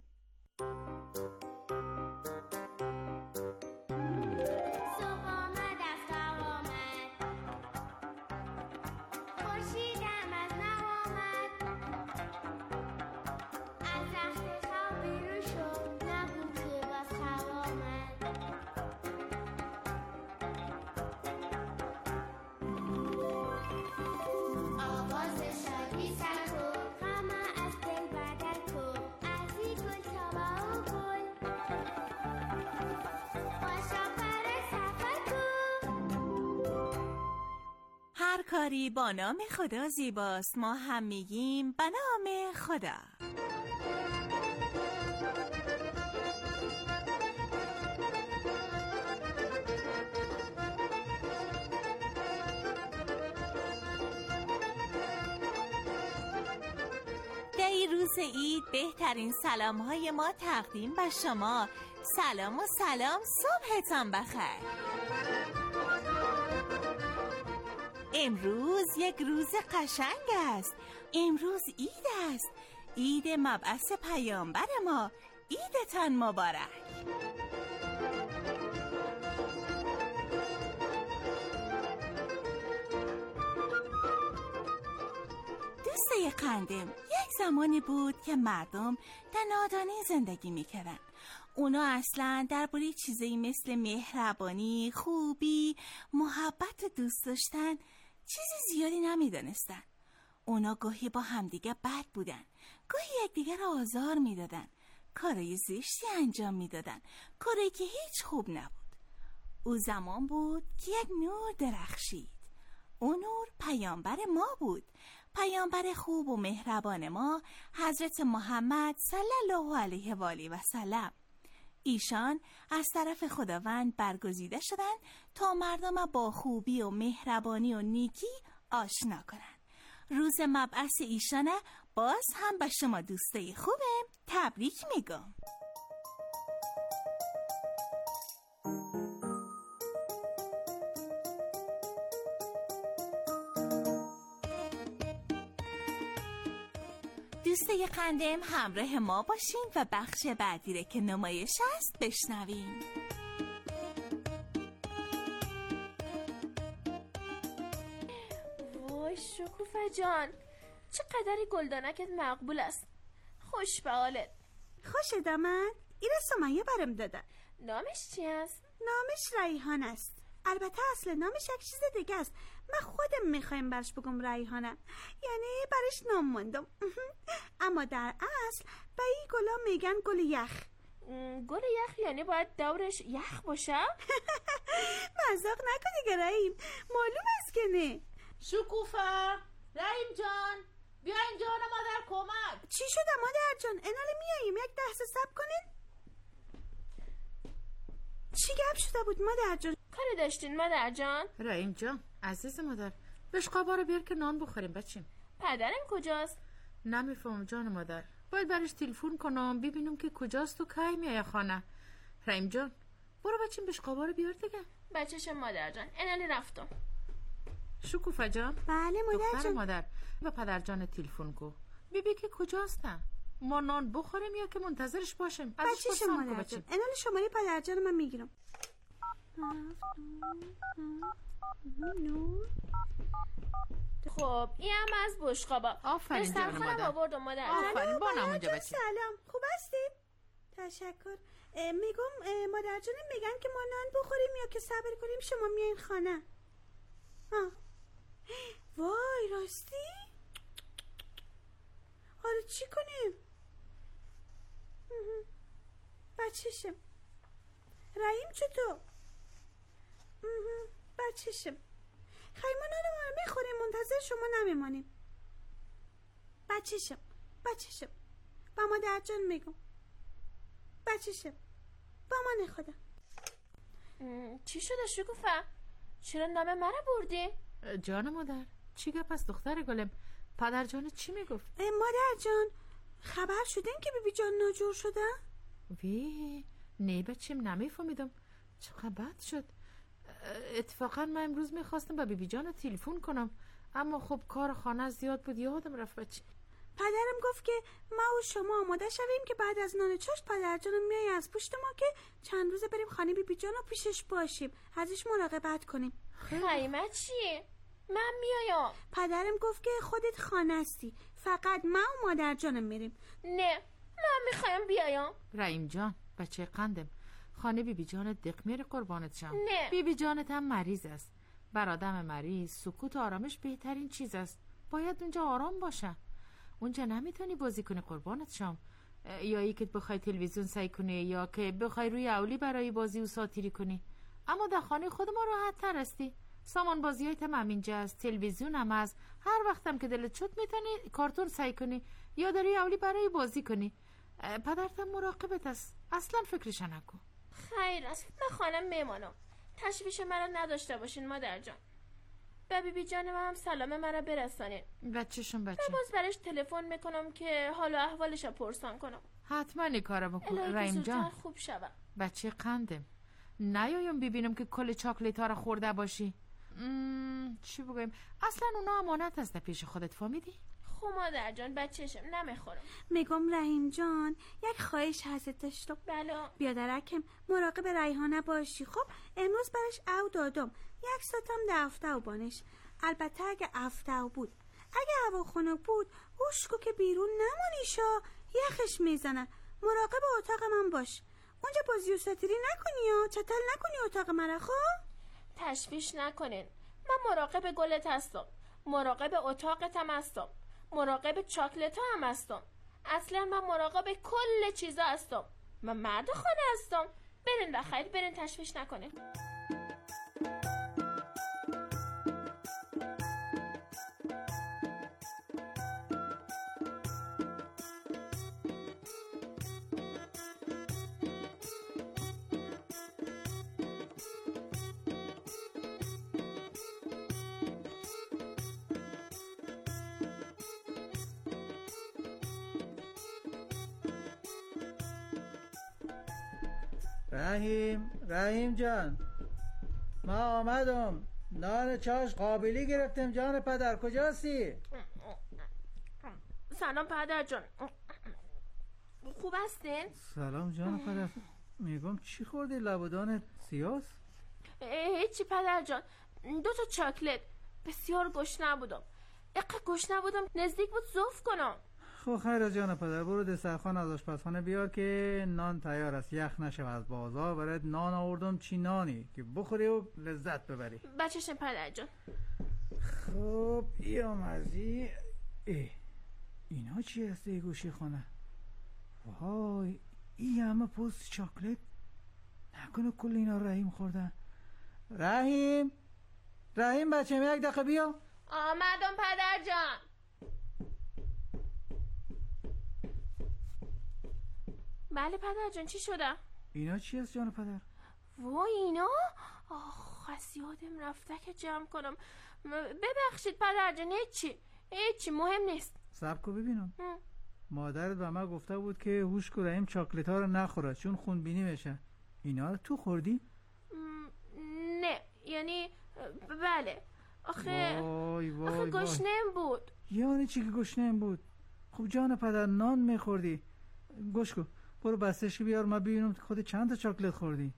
هر کاری با نام خدا زیباست، ما هم میگیم به نام خدا. در این روز عید بهترین سلام‌های ما تقدیم به شما. سلام و سلام، صبحتان بخیر. امروز یک روز قشنگ است. امروز عید است، عید مبعث پیامبر ما. عیدتان مبارک. دوستای قندم، یک زمانی بود که مردم در نادانی زندگی میکردن. اونا اصلا درباره چیزایی مثل مهربانی، خوبی، محبت و دوست داشتن چیزی زیادی نمیدونستن. اونا گاهی با همدیگه بد بودن، گاهی یکدیگه را آزار میدادن، کارای زشتی انجام میدادن، کاری که هیچ خوب نبود. او زمان بود که یک نور درخشید. اون نور پیامبر ما بود، پیامبر خوب و مهربان ما، حضرت محمد صلی الله علیه و آله و سلم. ایشان از طرف خداوند برگزیده شدند تا مردم با خوبی و مهربانی و نیکی آشنا کنند. روز مبعث ایشانه باز هم به شما دوستای خوبم تبریک میگم. دوستای قندم همراه ما باشین و بخش بعدی رو که نمایش است بشنویم. وای شکوفه جان، چقدر گلدانکت مقبول است. خوش به حالت. خوش دامن. این سمیه برم دادن. نامش چی است؟ نامش ریحان است. البته اصل نامش یک چیز دیگه است. من خودم میخوایم برش بگم ریحانه، یعنی برش نام موندم. اما در اصل به این گلا میگن گل یخ. گل یخ یعنی باید دورش یخ باشه؟ مزاق نکنی که رحیم، معلوم است که نه. شکوفه، رحیم جان بیا اینجا، مادر کمک. چی شده مادر جان؟ اناله میاییم، یک لحظه صبر کنین. چی گپ شده بود مادر جان؟ کاری داشتین مادر جان؟ رحیم جان عزیز مادر، بشقابا رو بیار که نان بخوریم بچیم. پدرم کجاست؟ نمیفهم جان مادر، باید برش تلفن کنم ببینم که کجاست و کی میای خانه. رحیم جان برو بچیم بشقابا رو بیار دیگه. بچه‌شم مادر جان، انالی رفتم. شکوفه جان. بله مادر جان. مادر به پدر جان تلفن کو ببین که کجاستن، ما نان بخوریم یا که منتظرش باشیم. بچه‌شم مادر جان، انالی شماره پدر جان من میگیرم. خب این هم از بشقابا. آفرین جان مادر. آوردم مادر. آفرین با نمونجا بچه. سلام، خوب هستید؟ تشکر. میگم مادر جان میگن که ما نان بخوریم یا که صبر کنیم شما میایین خانه. وای راستی؟ حالا چی کنیم؟ بچه‌شم. رحیم چطور؟ بچه‌شم. خیلی ما نان ما رو میخوریم، منتظر شما نمیمانیم. بچه‌شم با مادر جان میگم. بچه‌شم با من خدا. چی شده شکوفه؟ چرا نام من رو بردی؟ جان مادر چی گپ است دختر گلم؟ پدر جان چی میگفت؟ مادر جان خبر شدین که بیبی جان ناجور شده؟ وی نه بچیم نمیفهمیدم، چقدر بد شد. اتفاقا من امروز میخواستم با بیبی جان تلفن کنم اما خب کار خانه زیاد بود یادم رفت بچه. پدرم گفت که ما و شما آماده شویم که بعد از نان چاشت پدر جانم میای از پشت ما که چند روزه بریم خانه بیبی جان و پیشش باشیم، ازش مراقبت کنیم. خیمه چیه؟ من میایم. پدرم گفت که خودت خانه استی، فقط ما و مادر جانم میریم. نه من میخوایم بیایم. رحیم جان بچه قندم، خانه بیبی جانت دق میره قربانت شم. نه بیبی جانت هم مریض است. بر آدم مریض سکوت و آرامش بهترین چیز است. باید اونجا آرام باشه. اونجا نمیتونی بازی کنی قربانت شم، یا ای که بخوای تلویزیون سعی کنی یا که بخوای روی اولی برای بازی و ساتیری کنی. اما در خانه خود ما راحت تر استی. سامان بازیایت هم اینجا است، تلویزیون هم هست، هر وقتم که دلت شد میتونی کارتون سعی کنی یا در روی اولی برای بازی کنی. پدرت هم مراقبت است، اصلا فکرش نکن. خیر است، من خانم میمانم. تشویش مرا نداشته باشین مادر جان. به بیبی جان من هم سلام مرا برسانین. بچه‌شون بچه. من باز برش تلفن میکنم که حال و احوالش رو پرسان کنم. حتما این کارو بکن رحیم جان. خوب شود. بچه قندم، نیایم ببینم که کل چاکلیت ها رو خورده باشی. چی بگویم؟ اصلا اونا امانت است پیش خودت، فهمیدی؟ خب مادر جان بچه‌شم نمیخورم. میگم رحیم جان یک خواهش هست داشتم. بله. بیادرکم مراقب ریحانه باشی. خب امروز برش او دادم، یک ساعتم دفته بانش. البته اگه افته بود، اگه هوا خنک بود اوشکو که بیرون نمانیشا، یخش میزنه. مراقب اتاق من باش، اونجا بازی و ساتیری نکنی یا چتل نکنی اتاق من. خب تشویش نکنین، من مراقب گلت هستم، مراقب اتاقت هم هستم، مراقب چاکلت ها هم هستم. اصلا من مراقب کل چیزا هستم. من مرد خانه هستم. برین بخیر، برین تشویش نکنین. رحیم جان، ما آمدم. نان چاش قابلی گرفتم جان پدر. کجاستی؟ سلام پدر جان، خوب هستین؟ سلام جان پدر. میگم چی خوردی؟ لبودان سیاس؟ هیچی پدر جان، 2 تا چاکلت. بسیار گشنه بودم، گشنه بودم نزدیک بود زوف کنم. خب خیر جان پدر، برو دسترخوان از آشپزخانه بیار که نان تیار است. یخ نشه. از بازار برات نان آوردم، چی نانی که بخوری و لذت ببری. بچشم پدر جان. خب یا مزی. اینا چی هست ای گوشی خانه؟ وای، این همه پوست چاکلت. نکنه کل اینا رحیم خوردن. رحیم بچه یک دقیقه بیا. آمدم پدر جان. بله پدر جان، چی شده؟ اینا چی هست جان پدر؟ وای اینا؟ از یادم رفته که جمع کنم. ببخشید پدر جان، هیچی مهم نیست. صبر کن ببینم. مادرت به من گفته بود که هوش کو رحیم چاکلت ها رو نخوره چون خونبینی میشه. اینا رو تو خوردی؟ نه، یعنی بله. آخه وای گشنه‌ام بود. یعنی چی که گشنه‌ام بود؟ خب جان پدر نان میخوردی. گوش کن، برو بسته‌شو بیار ما ببینم خود چند تا چاکلت خوردی.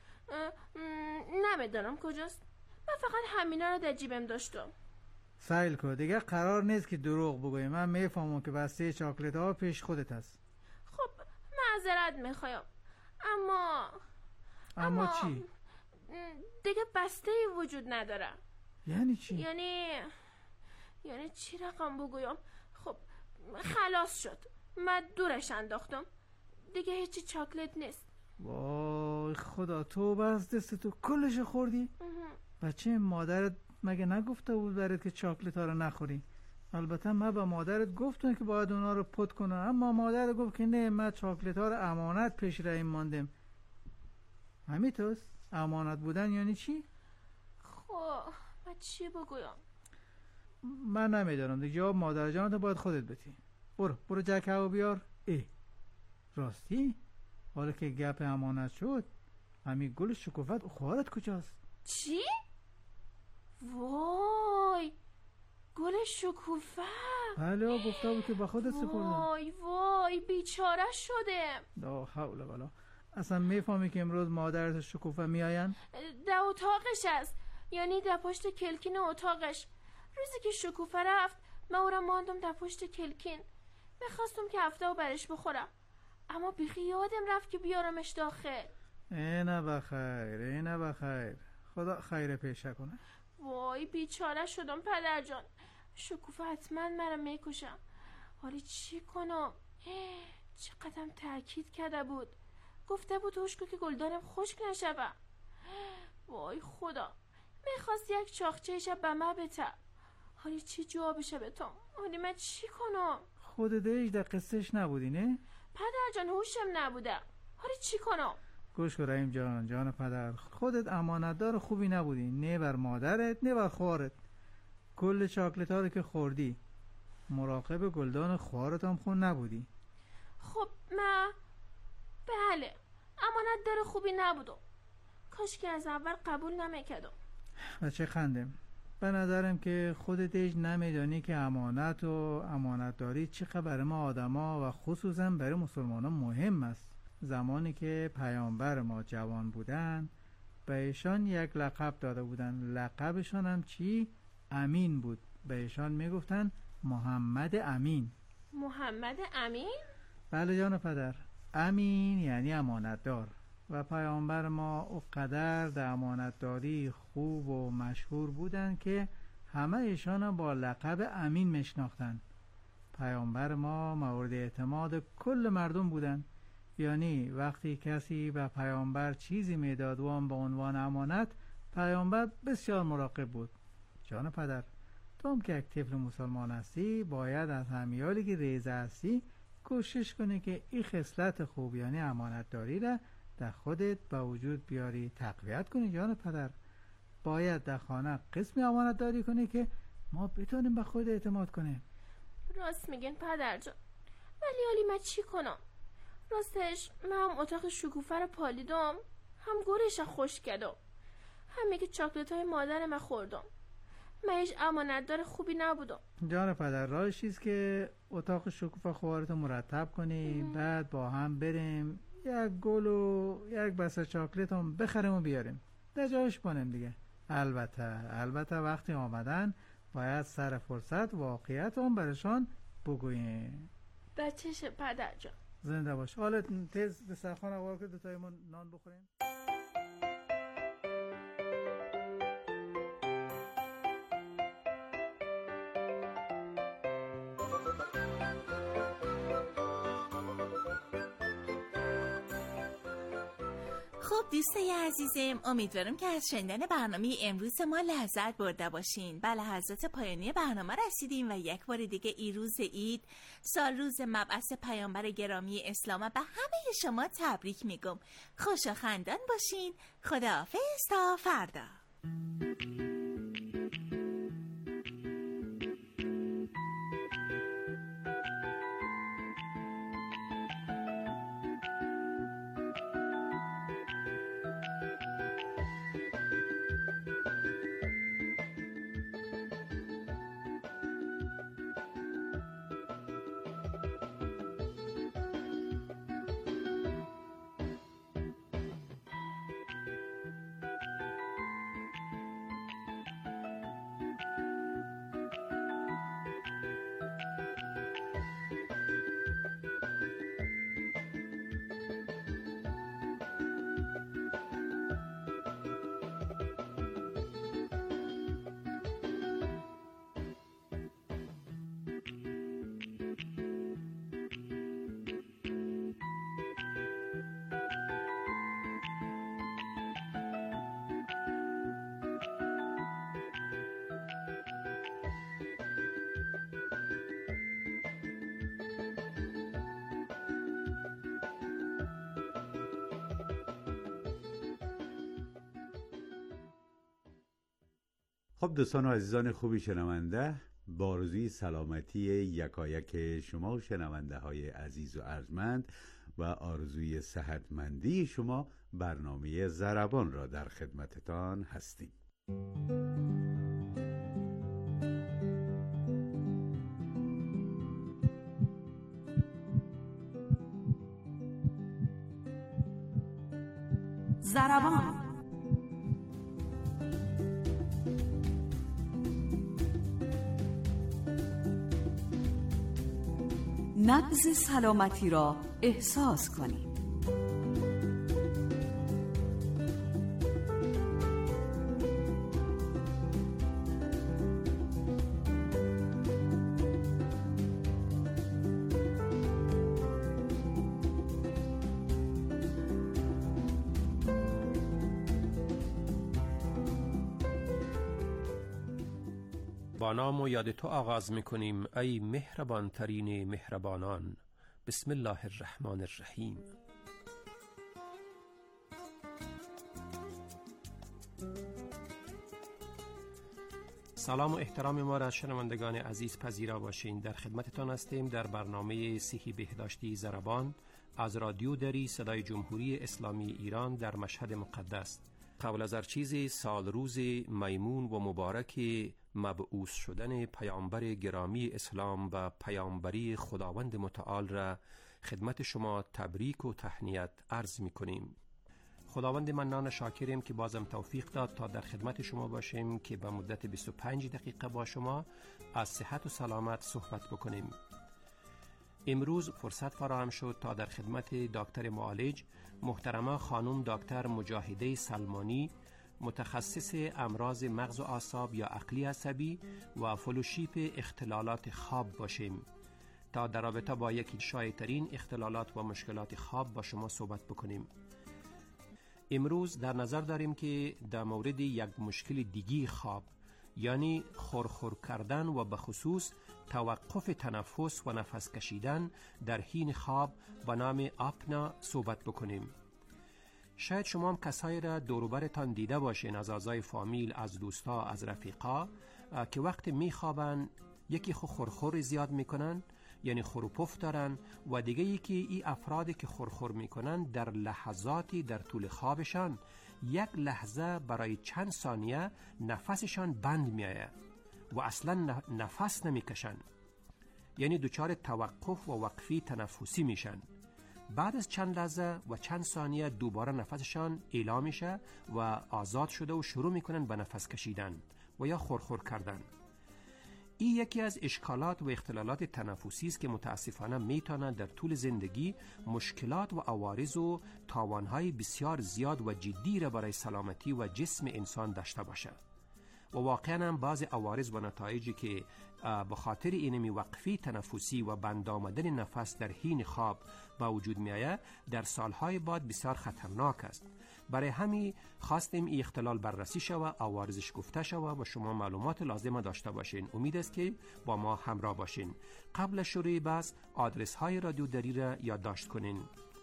نمیدونم کجاست. من فقط همینا رو در جیبم داشتم. سایل کن، دیگه قرار نیست که دروغ بگوی. من میفهمم که بسته چاکلت ها پیش خودت هست. خب معذرت میخوایم، اما چی؟ دیگه بسته وجود نداره. یعنی چی؟ یعنی چی رقم بگویم؟ خب خلاص شد، من دورش انداختم، دیگه هیچی چاکلت نیست. وای خدا، تو بس دست تو کلش خوردی؟ بچه مادرت مگه نگفته بود برات که چاکلت ها رو نخوری؟ البته من با مادرت گفتم که باید اونا رو پت کنم، اما مادر گفت که نه، من چاکلت ها رو امانت پیش رحیم ماندم. همین توست؟ امانت بودن یعنی چی؟ خب من چی بگویم؟ من نمیدانم دیگه، جواب مادر جانت باید خودت بدی. برو جک هوا بیار. راستی؟ حالا که گپ امانت شد، همین گل شکوفت خوارت کجاست؟ چی؟ وای، گل شکوفه. بله گفته بود که با خودت سپردم. وای بیچاره شده. لا حول ولا. اصلا میفهمی که امروز مادرت شکوفه میآین؟ در اتاقش است، یعنی در پشت کلکین اتاقش. روزی که شکوفه رفت من او را ماندم در پشت کلکین. میخواستم که هفته و برش بخورم، اما بیخی یادم رفت که بیارمش داخل. اینه بخیر. خدا خیر پیشه کنه. وای بیچاره شدم پدر جان. شکوفه حتما مرا میکشم. حالی چی کنم؟ چقدرم تأکید کرده بود، گفته بود هوشکو که گلدانم خشک نشوه. وای خدا، میخواست یک چاخچه شب به من بده. حالی چی جوابشه بتم؟ حالی من چی کنم؟ خودت ایج در قصهش نبودی نه؟ پدر جان هوشم نبوده، حالی چی کنم؟ گوش کن رحیم جان پدر، خودت امانتدار خوبی نبودی، نه بر مادرت نه بر خوارت. کل چاکلت ها رو که خوردی، مراقب گلدان خوارت هم خون نبودی. خب بله امانتدار خوبی نبودم، کاش که از اول قبول نمیکردم. بچه خندم، به نظرم که خودت ایج نمیدانی که امانت و امانتداری چقدر برای ما آدما و خصوصا برای مسلمان ها مهم است. زمانی که پیامبر ما جوان بودن به ایشان یک لقب داده بودن. لقبشان هم چی؟ امین بود. به ایشان میگفتن محمد امین. محمد امین؟ بله جان پدر، امین یعنی امانتدار. و پیامبر ما او قدر در امانتداری خوب و مشهور بودن که همه ایشان با لقب امین میشناختن. پیامبر ما مورد اعتماد کل مردم بودن، یعنی وقتی کسی به پیامبر چیزی میداد و آن به عنوان امانت، پیامبر بسیار مراقب بود. جان پدر، تو هم که یک طفل مسلمان هستی، باید از همیالی که ریزه هستی کوشش کنی که این خصلت خوب یعنی امانتداری را در خودت به وجود بیاری، تقویت کنی. جان پدر، باید در خانه قسمی امانتداری کنی که ما بتونیم به خود اعتماد کنیم. راست میگن پدر جان، ولی حالی من چی کنم؟ راستش من هم اتاق شکوفه رو پالیدم، هم گورش خوش کردم، هم که چاکلت های مادر من خوردم. من هیچ امانتدار خوبی نبودم. جان پدر، راهش چیست که اتاق شکوفه خوارتو مرتب کنی، بعد با هم بریم یک گل و یک بسته چاکلت هم بخریم و بیاریم در جایش کنیم دیگه. البته وقتی آمدن باید سر فرصت واقعیت هم برشان بگوییم. بچه‌ش پدر جان. زنده باش. حالا تیز دسترخوان آوار که دوتای ما نان بخوریم. خب دوستای عزیزم، امیدوارم که از شنیدن برنامه امروز ما لذت برده باشین. به لحظات پایانی برنامه رسیدیم و یک بار دیگه این روز عید، سال روز مبعث پیامبر گرامی اسلام، به همه شما تبریک میگم. خوش و خندان باشین. خداحافظ تا فردا. خب دوستان و عزیزان خوبی شنونده، با آرزوی سلامتی یکایک شما شنونده های عزیز و ارجمند و آرزوی صحتمندی شما، برنامه ضربان را در خدمتتان هستیم. ضربان. نبض سلامتی را احساس کنید. با نام و یاد تو آغاز میکنیم ای مهربان ترین مهربانان. بسم الله الرحمن الرحیم. سلام و احترام ما را شنوندگان عزیز پذیرا باشین. در خدمتتان هستیم در برنامه صحی بهداشتی ضربان از رادیو دری صدای جمهوری اسلامی ایران در مشهد مقدس. قبل از هر چیزی سال روز میمون و مبارک مبعوث شدن پیامبر گرامی اسلام و پیامبری خداوند متعال را خدمت شما تبریک و تهنیت عرض می کنیم. خداوند منان شاکریم که بازم توفیق داد تا در خدمت شما باشیم که به مدت 25 دقیقه با شما از صحت و سلامت صحبت بکنیم. امروز فرصت فراهم شد تا در خدمت دکتر معالج محترمه خانم دکتر مجاهده سلمانی، متخصص امراض مغز و اعصاب یا عقلی عصبی و فلوشیپ اختلالات خواب باشیم تا در رابطه با یکی شایع‌ترین اختلالات و مشکلات خواب با شما صحبت بکنیم. امروز در نظر داریم که در مورد یک مشکل دیگی خواب، یعنی خورخور کردن و به خصوص توقف تنفس و نفس کشیدن در حین خواب به نام آپنا صحبت بکنیم. شاید شما هم کسایی را دوروبرتان دیده باشین، از اعضای فامیل، از دوستا، از رفیقا که وقت میخوابن یکی خورخور زیاد میکنن یعنی خروپف دارن و دیگه یکی این افرادی که خورخور میکنن در لحظاتی در طول خوابشان یک لحظه برای چند ثانیه نفسشان بند میآید و اصلا نفس نمیکشن، یعنی دچار توقف و وقفی تنفسی میشن. بعد از چند لحظه و چند ثانیه دوباره نفسشان اعلام میشه و آزاد شده و شروع میکنن به نفس کشیدن و یا خورخور کردن. این یکی از اشکالات و اختلالات تنفسی است که متاسفانه میتونه در طول زندگی مشکلات و عوارض و تاوانهای بسیار زیاد و جدی را برای سلامتی و جسم انسان داشته باشه. و واقعا هم بعض عوارض و نتایجی که به خاطر اینمی وقفی تنفسی و بند آمدن نفس در حین خواب با وجود می آید در سالهای بعد بسیار خطرناک است. برای همین خواستیم این اختلال بررسی شود، عوارضش گفته شود و شما معلومات لازم داشته باشین. امید است که با ما همراه باشین. قبل شروع بحث آدرس های رادیو دری را یادداشت کنین: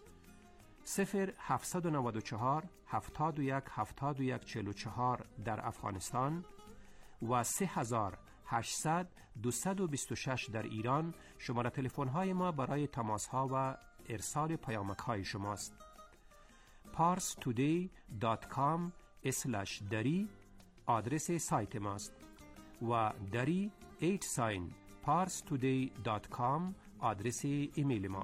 0794 71 71 44 در افغانستان و 3800 226 در ایران. شماره تلفن های ما برای تماس ها و ارسال پیامک های شماست. parstoday.com/dari آدرس سایت ماست و dari 8 parstoday.com آدرس ایمیل ما.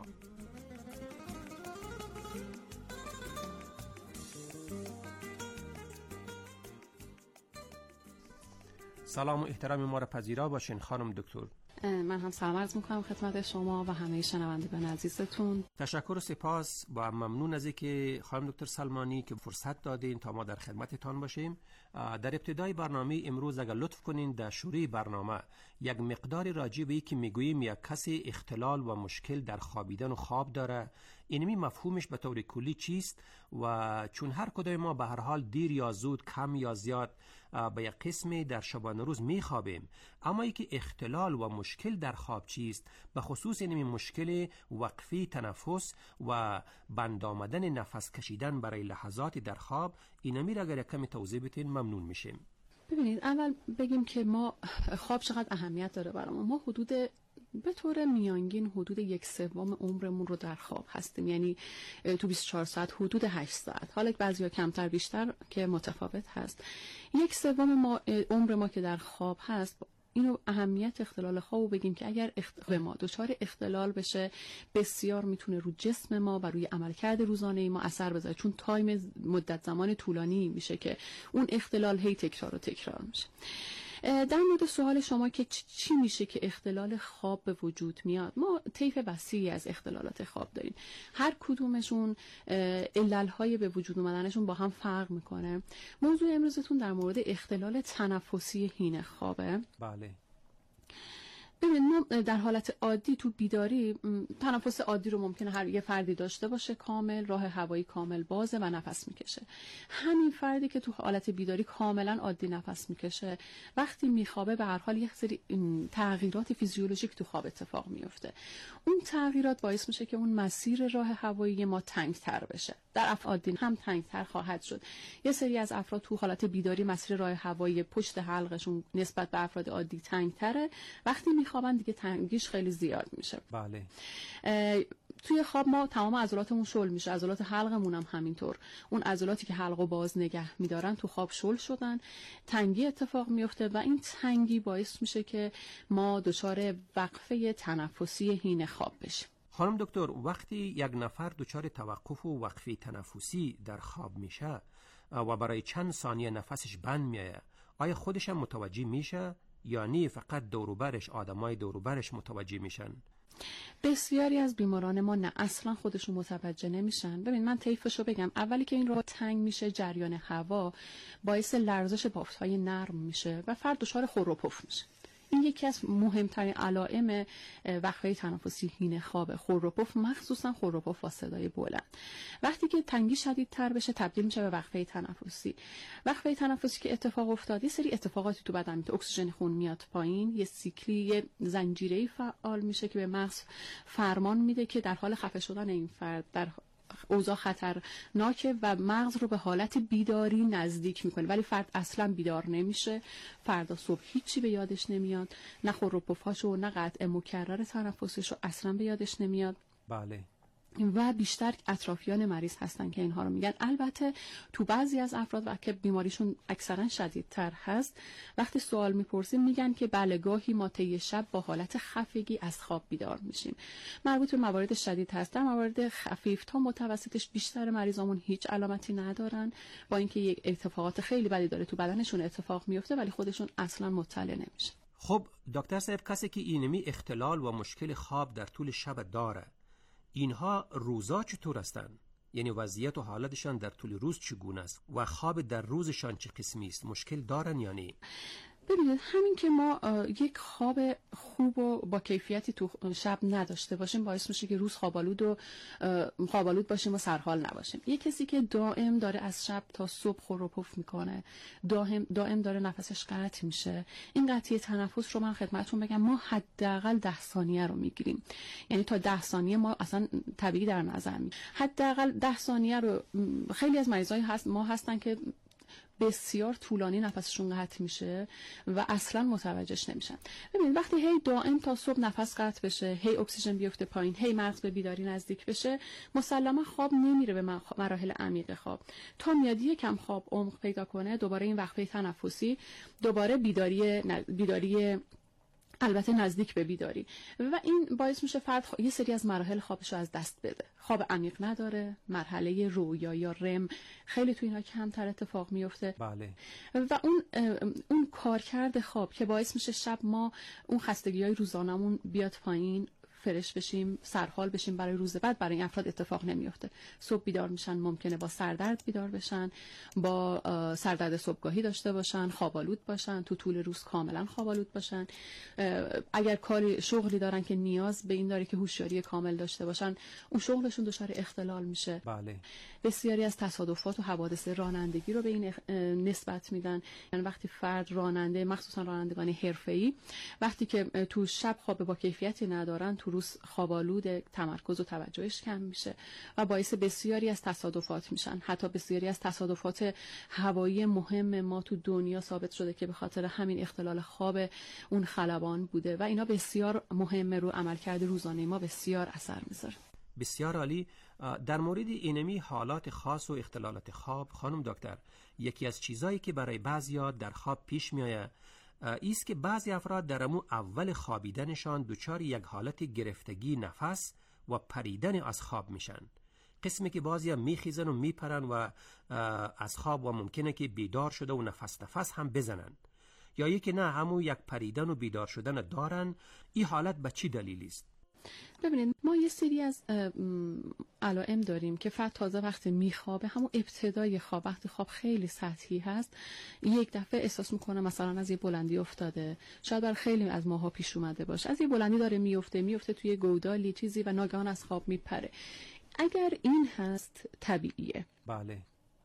سلام و احترام ما را پذیرا باشین خانم دکتر. من هم سلام عرض میکنم خدمت شما و همه شنوندگان عزیزتون. تشکر و سپاس و ممنون از اینکه خانم دکتر سلمانی که فرصت دادین تا ما در خدمتتان باشیم. در ابتدای برنامه امروز اگر لطف کنین در شروع برنامه یک مقدار راجع به اینکه میگوییم یک کسی اختلال و مشکل در خوابیدن و خواب داره، اینمی مفهومش به طور کلی چیست؟ و چون هر کدام ما به هر حال دیر یا زود، کم یا زیاد به یک قسمی در شبانه روز میخوابیم، اما اینکه اختلال و مشکل در خواب چیست، به خصوص اینمی مشکل وقفی تنفس و بند آمدن نفس کشیدن برای لحظات در خواب، اینمی را اگر کمی توضیح بدین ممنون میشیم. ببینید، اول بگیم که ما خواب چقدر اهمیت داره برامون. ما حدود به طور میانگین حدود 1/3 عمرمون رو در خواب هستیم، یعنی تو 24 ساعت حدود 8 ساعت. حالا بعضیا کمتر بیشتر که متفاوت هست. 1/3 عمر ما که در خواب هست، اینو اهمیت اختلال خواب بگیم که اگر ما دچار اختلال بشه بسیار میتونه رو جسم ما و روی عملکرد روزانه ما اثر بذاره، چون تایم مدت زمان طولانی میشه که اون اختلال هی تکرار میشه. در مورد سوال شما که چی میشه که اختلال خواب به وجود میاد، ما طیف وسیعی از اختلالات خواب داریم. هر کدومشون عللهای به وجود اومدنشون با هم فرق میکنه. موضوع امروزتون در مورد اختلال تنفسی حین خوابه. بله. ببینید، ما در حالت عادی تو بیداری تنفس عادی رو ممکنه هر یه فردی داشته باشه، کامل راه هوایی کامل بازه و نفس میکشه. همین فردی که تو حالت بیداری کاملا عادی نفس میکشه، وقتی میخوابه به هر حال یک سری تغییرات فیزیولوژیک تو خواب اتفاق میفته. اون تغییرات باعث میشه که اون مسیر راه هوایی ما تنگتر بشه. در افراد عادی هم تنگتر خواهد شد. یه سری از افراد تو حالت بیداری مسیر راه هوایی پشت حلقشون نسبت به افراد عادی تنگتره، وقتی میخوابن دیگه تنگیش خیلی زیاد میشه. بله. توی خواب ما تمام عضلاتمون شل میشه، عضلات حلقمون هم همینطور. اون عضلاتی که حلقو باز نگه میدارن تو خواب شل شدن، تنگی اتفاق میفته و این تنگی باعث میشه که ما دچار وقفه تنفسی حین خواب بشیم. خانم دکتر، وقتی یک نفر دچار توقف و وقفه تنفسی در خواب میشه و برای چند ثانیه نفسش بند میایه، آیا خودش هم متوجه میشه یا نه فقط دوروبرش، آدمای دوروبرش متوجه میشن؟ بسیاری از بیماران ما نه، اصلا خودشون متوجه نمیشن. ببین، من طیفشو بگم. اولی که این راه تنگ میشه، جریان هوا باعث لرزش بافت‌های نرم میشه و فرد دچار خور و پف میشه. این یکی از مهمترین علائم وقفه تنفسی حین خواب، خور و پف، مخصوصا خور و پف با صدای بلند. وقتی که تنگی شدیدتر بشه تبدیل میشه به وقفه تنفسی. وقفه تنفسی که اتفاق افتاد، یه سری اتفاقاتی تو بدن میفته. اکسیژن خون میاد پایین، یه سیکلی، یه زنجیره‌ای فعال میشه که به مغز فرمان میده که در حال خفه شدن این فرد، در اوضاع خطرناکه و مغز رو به حالت بیداری نزدیک میکنه، ولی فرد اصلا بیدار نمیشه. فردا صبح هیچی به یادش نمیاد، نه خور و پفاشو نه قطع مکرر تنفسشو اصلا به یادش نمیاد. بله. و بیشتر اطرافیان مریض هستن که اینها رو میگن. البته تو بعضی از افراد و که بیماریشون اکثرا شدیدتر هست، وقتی سوال میپرسیم میگن که بله گاهی ما طی شب با حالت خفگی از خواب بیدار میشیم. مربوط به موارد شدید هست. در موارد خفیف تا متوسطش بیشتر مریضامون هیچ علامتی ندارن، با اینکه یک اتفاقات خیلی بدی داره تو بدنشون اتفاق میفته ولی خودشون اصلا مطلع نمیشه. خب دکتر صاحب، کسی که اینمی اختلال و مشکل خواب در طول شب داره، اینها روزا چطور هستند؟ یعنی وضعیت و حالتشان در طول روز چگونه است و خواب در روزشان چه قسمی است؟ مشکل دارن یا نه؟ ببینید، همین که ما یک خواب خوب و با کیفیتی تو شب نداشته باشیم باعث میشه که روز خوابالود باشیم و سرحال نباشیم. یک کسی که دائم داره از شب تا صبح خور و پف میکنه، دائم داره نفسش قطع میشه، این قطعی تنفس رو من خدمتتون بگم ما حداقل 10 ثانیه رو میگیریم. یعنی تا 10 ثانیه ما اصلا طبیعی در نظر میگیریم. حداقل 10 ثانیه رو خیلی از مریضای هستن که بسیار طولانی نفسشون قطع میشه و اصلا متوجهش نمیشن. ببینید، وقتی هی دائم تا صبح نفس قطع بشه، هی اکسیژن بیفته پایین، هی مغز به بیداری نزدیک بشه، مسلما خواب نمیره به مراحل عمیق خواب. تا میاد یکم خواب عمق پیدا کنه، دوباره این وقفه تنفسی، دوباره بیداری البته نزدیک به بیداری، و این باعث میشه فرد یه سری از مراحل خوابش رو از دست بده. خواب عمیق نداره، مرحله رویا یا رم خیلی تو اینا کمتر اتفاق میفته. بله. و اون کارکرد خواب که باعث میشه شب ما اون خستگی‌های روزانمون بیاد پایین، فرش بشیم، سرحال بشیم برای روز بعد، برای این افراد اتفاق نمیفته. صبح بیدار میشن، ممکنه با سردرد بیدار بشن، با سردرد صبحگاهی داشته باشن، خوابالود باشن، تو طول روز کاملا خوابالود باشن. اگر کاری شغلی دارن که نیاز به این داره که هوشیاری کامل داشته باشن، اون شغلشون دچار اختلال میشه. بله. بسیاری از تصادفات و حوادث رانندگی رو به این نسبت میدن. یعنی وقتی فرد راننده، مخصوصا رانندگان حرفه‌ای، وقتی که تو شب خواب با کیفیتی ندارن، تو روز خوابالود، تمرکز و توجهش کم میشه و باعث بسیاری از تصادفات میشن. حتی بسیاری از تصادفات هوایی مهم ما تو دنیا ثابت شده که به خاطر همین اختلال خواب اون خلبان بوده و اینا بسیار مهمه، رو عملکرد روزانه ما بسیار اثر میذاره. بسیار عالی. در مورد اینمی حالات خاص و اختلالات خواب، خانم دکتر، یکی از چیزایی که برای بعضیا در خواب پیش میآید ایست که بعضی افراد در اول خوابیدنشان دچار یک حالت گرفتگی نفس و پریدن از خواب میشن. قسمی که بعضیا میخیزن و میپرن و از خواب و ممکنه که بیدار شده و نفس هم بزنن، یا یکی نه، همون یک پریدن و بیدار شدن دارن. این حالت به چی دلیلی است؟ ببینید، ما یه سری از علائم داریم که فرد تازه وقتی میخوابه، همون ابتدای خواب، وقتی خواب خیلی سطحی هست، یک دفعه احساس میکنه مثلا از یه بلندی افتاده. شاید برای خیلی از ماها پیش اومده باشه، از یه بلندی داره میفته توی گودالی چیزی و ناگهان از خواب میپره. اگر این هست طبیعیه. بله.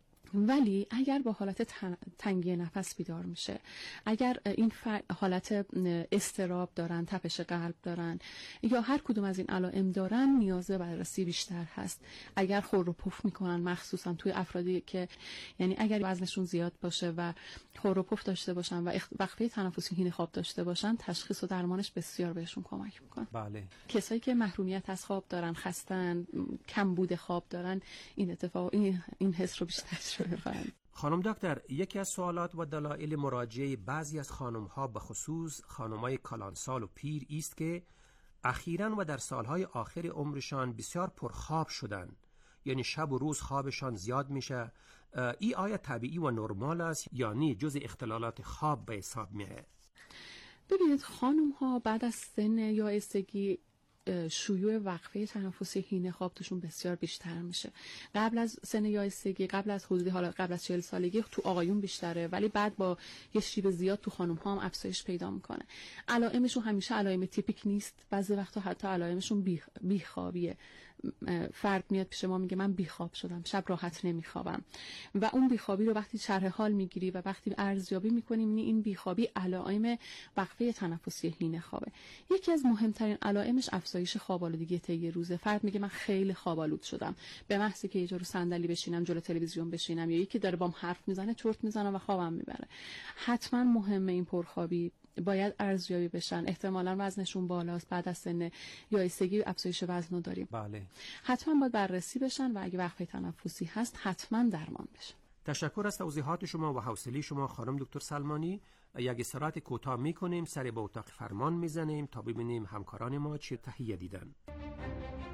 ولی اگر با حالت تنگی نفس بیدار میشه، اگر این حالت اضطراب دارن، تپش قلب دارن یا هر کدوم از این علائم دارن، نیاز به بررسی بیشتر هست. اگر خور و پف میکنن، مخصوصا توی افرادی که یعنی اگر وزنشون زیاد باشه و خور و پف داشته باشن و وقفه تنفسی هین خواب داشته باشن، تشخیص و درمانش بسیار بهشون کمک میکنه. بله. کسایی که محرومیت از خواب دارن، خستن، کمبود خواب دارن، این اتفاق این حس رو بیشتر خانم دکتر، یکی از سوالات و دلایل مراجعه بعضی از خانم‌ها به خصوص خانم‌های کلانسال و پیر است که اخیراً و در سالهای آخر عمرشان بسیار پرخواب شدن، یعنی شب و روز خوابشان زیاد میشه. این آیا طبیعی و نرمال است یا نه جز اختلالات خواب به حساب میاد؟ ببینید، خانم‌ها بعد از سن یائسگی شیوع وقفه تنفسی هین خواب توشون بسیار بیشتر میشه. قبل از سن یائسگی، قبل از 40 سالگی تو آقایون بیشتره، ولی بعد با یه شیب زیاد تو خانم ها هم افزایش پیدا میکنه. علائمشون همیشه علائم تیپیک نیست، بعضی وقتا حتی علائمشون بیخوابیه. فرد میاد پیش ما میگه من بیخواب شدم، شب راحت نمیخوابم و اون بیخوابی رو وقتی شرح حال میگیری و وقتی ارزیابی میکنی میبینی این بیخوابی علائم وقفه تنفسی حین خوابه. یکی از مهمترین علائمش افزایش خواب آلودگی طی روزه. فرد میگه من خیلی خواب آلود شدم، به محض که یه جا رو صندلی بشینم، جلوی تلویزیون بشینم یا یکی داره بام حرف میزنه چرت میزنم و خوابم میبره. حتما مهمه این پرخوابی باید ارزیابی بشن. احتمالاً وزنشون بالاست، بعد از سن یائسگی افزایش وزن رو داریم. بله. حتما باید بررسی بشن و اگه وقفه تنفسی هست حتما درمان بشن. تشکر از توضیحات شما و حوصله شما خانم دکتر سلمانی. یک استراحت کوتاه میکنیم، سر به اتاق فرمان میزنیم تا ببینیم همکاران ما چه تهیه دیدن.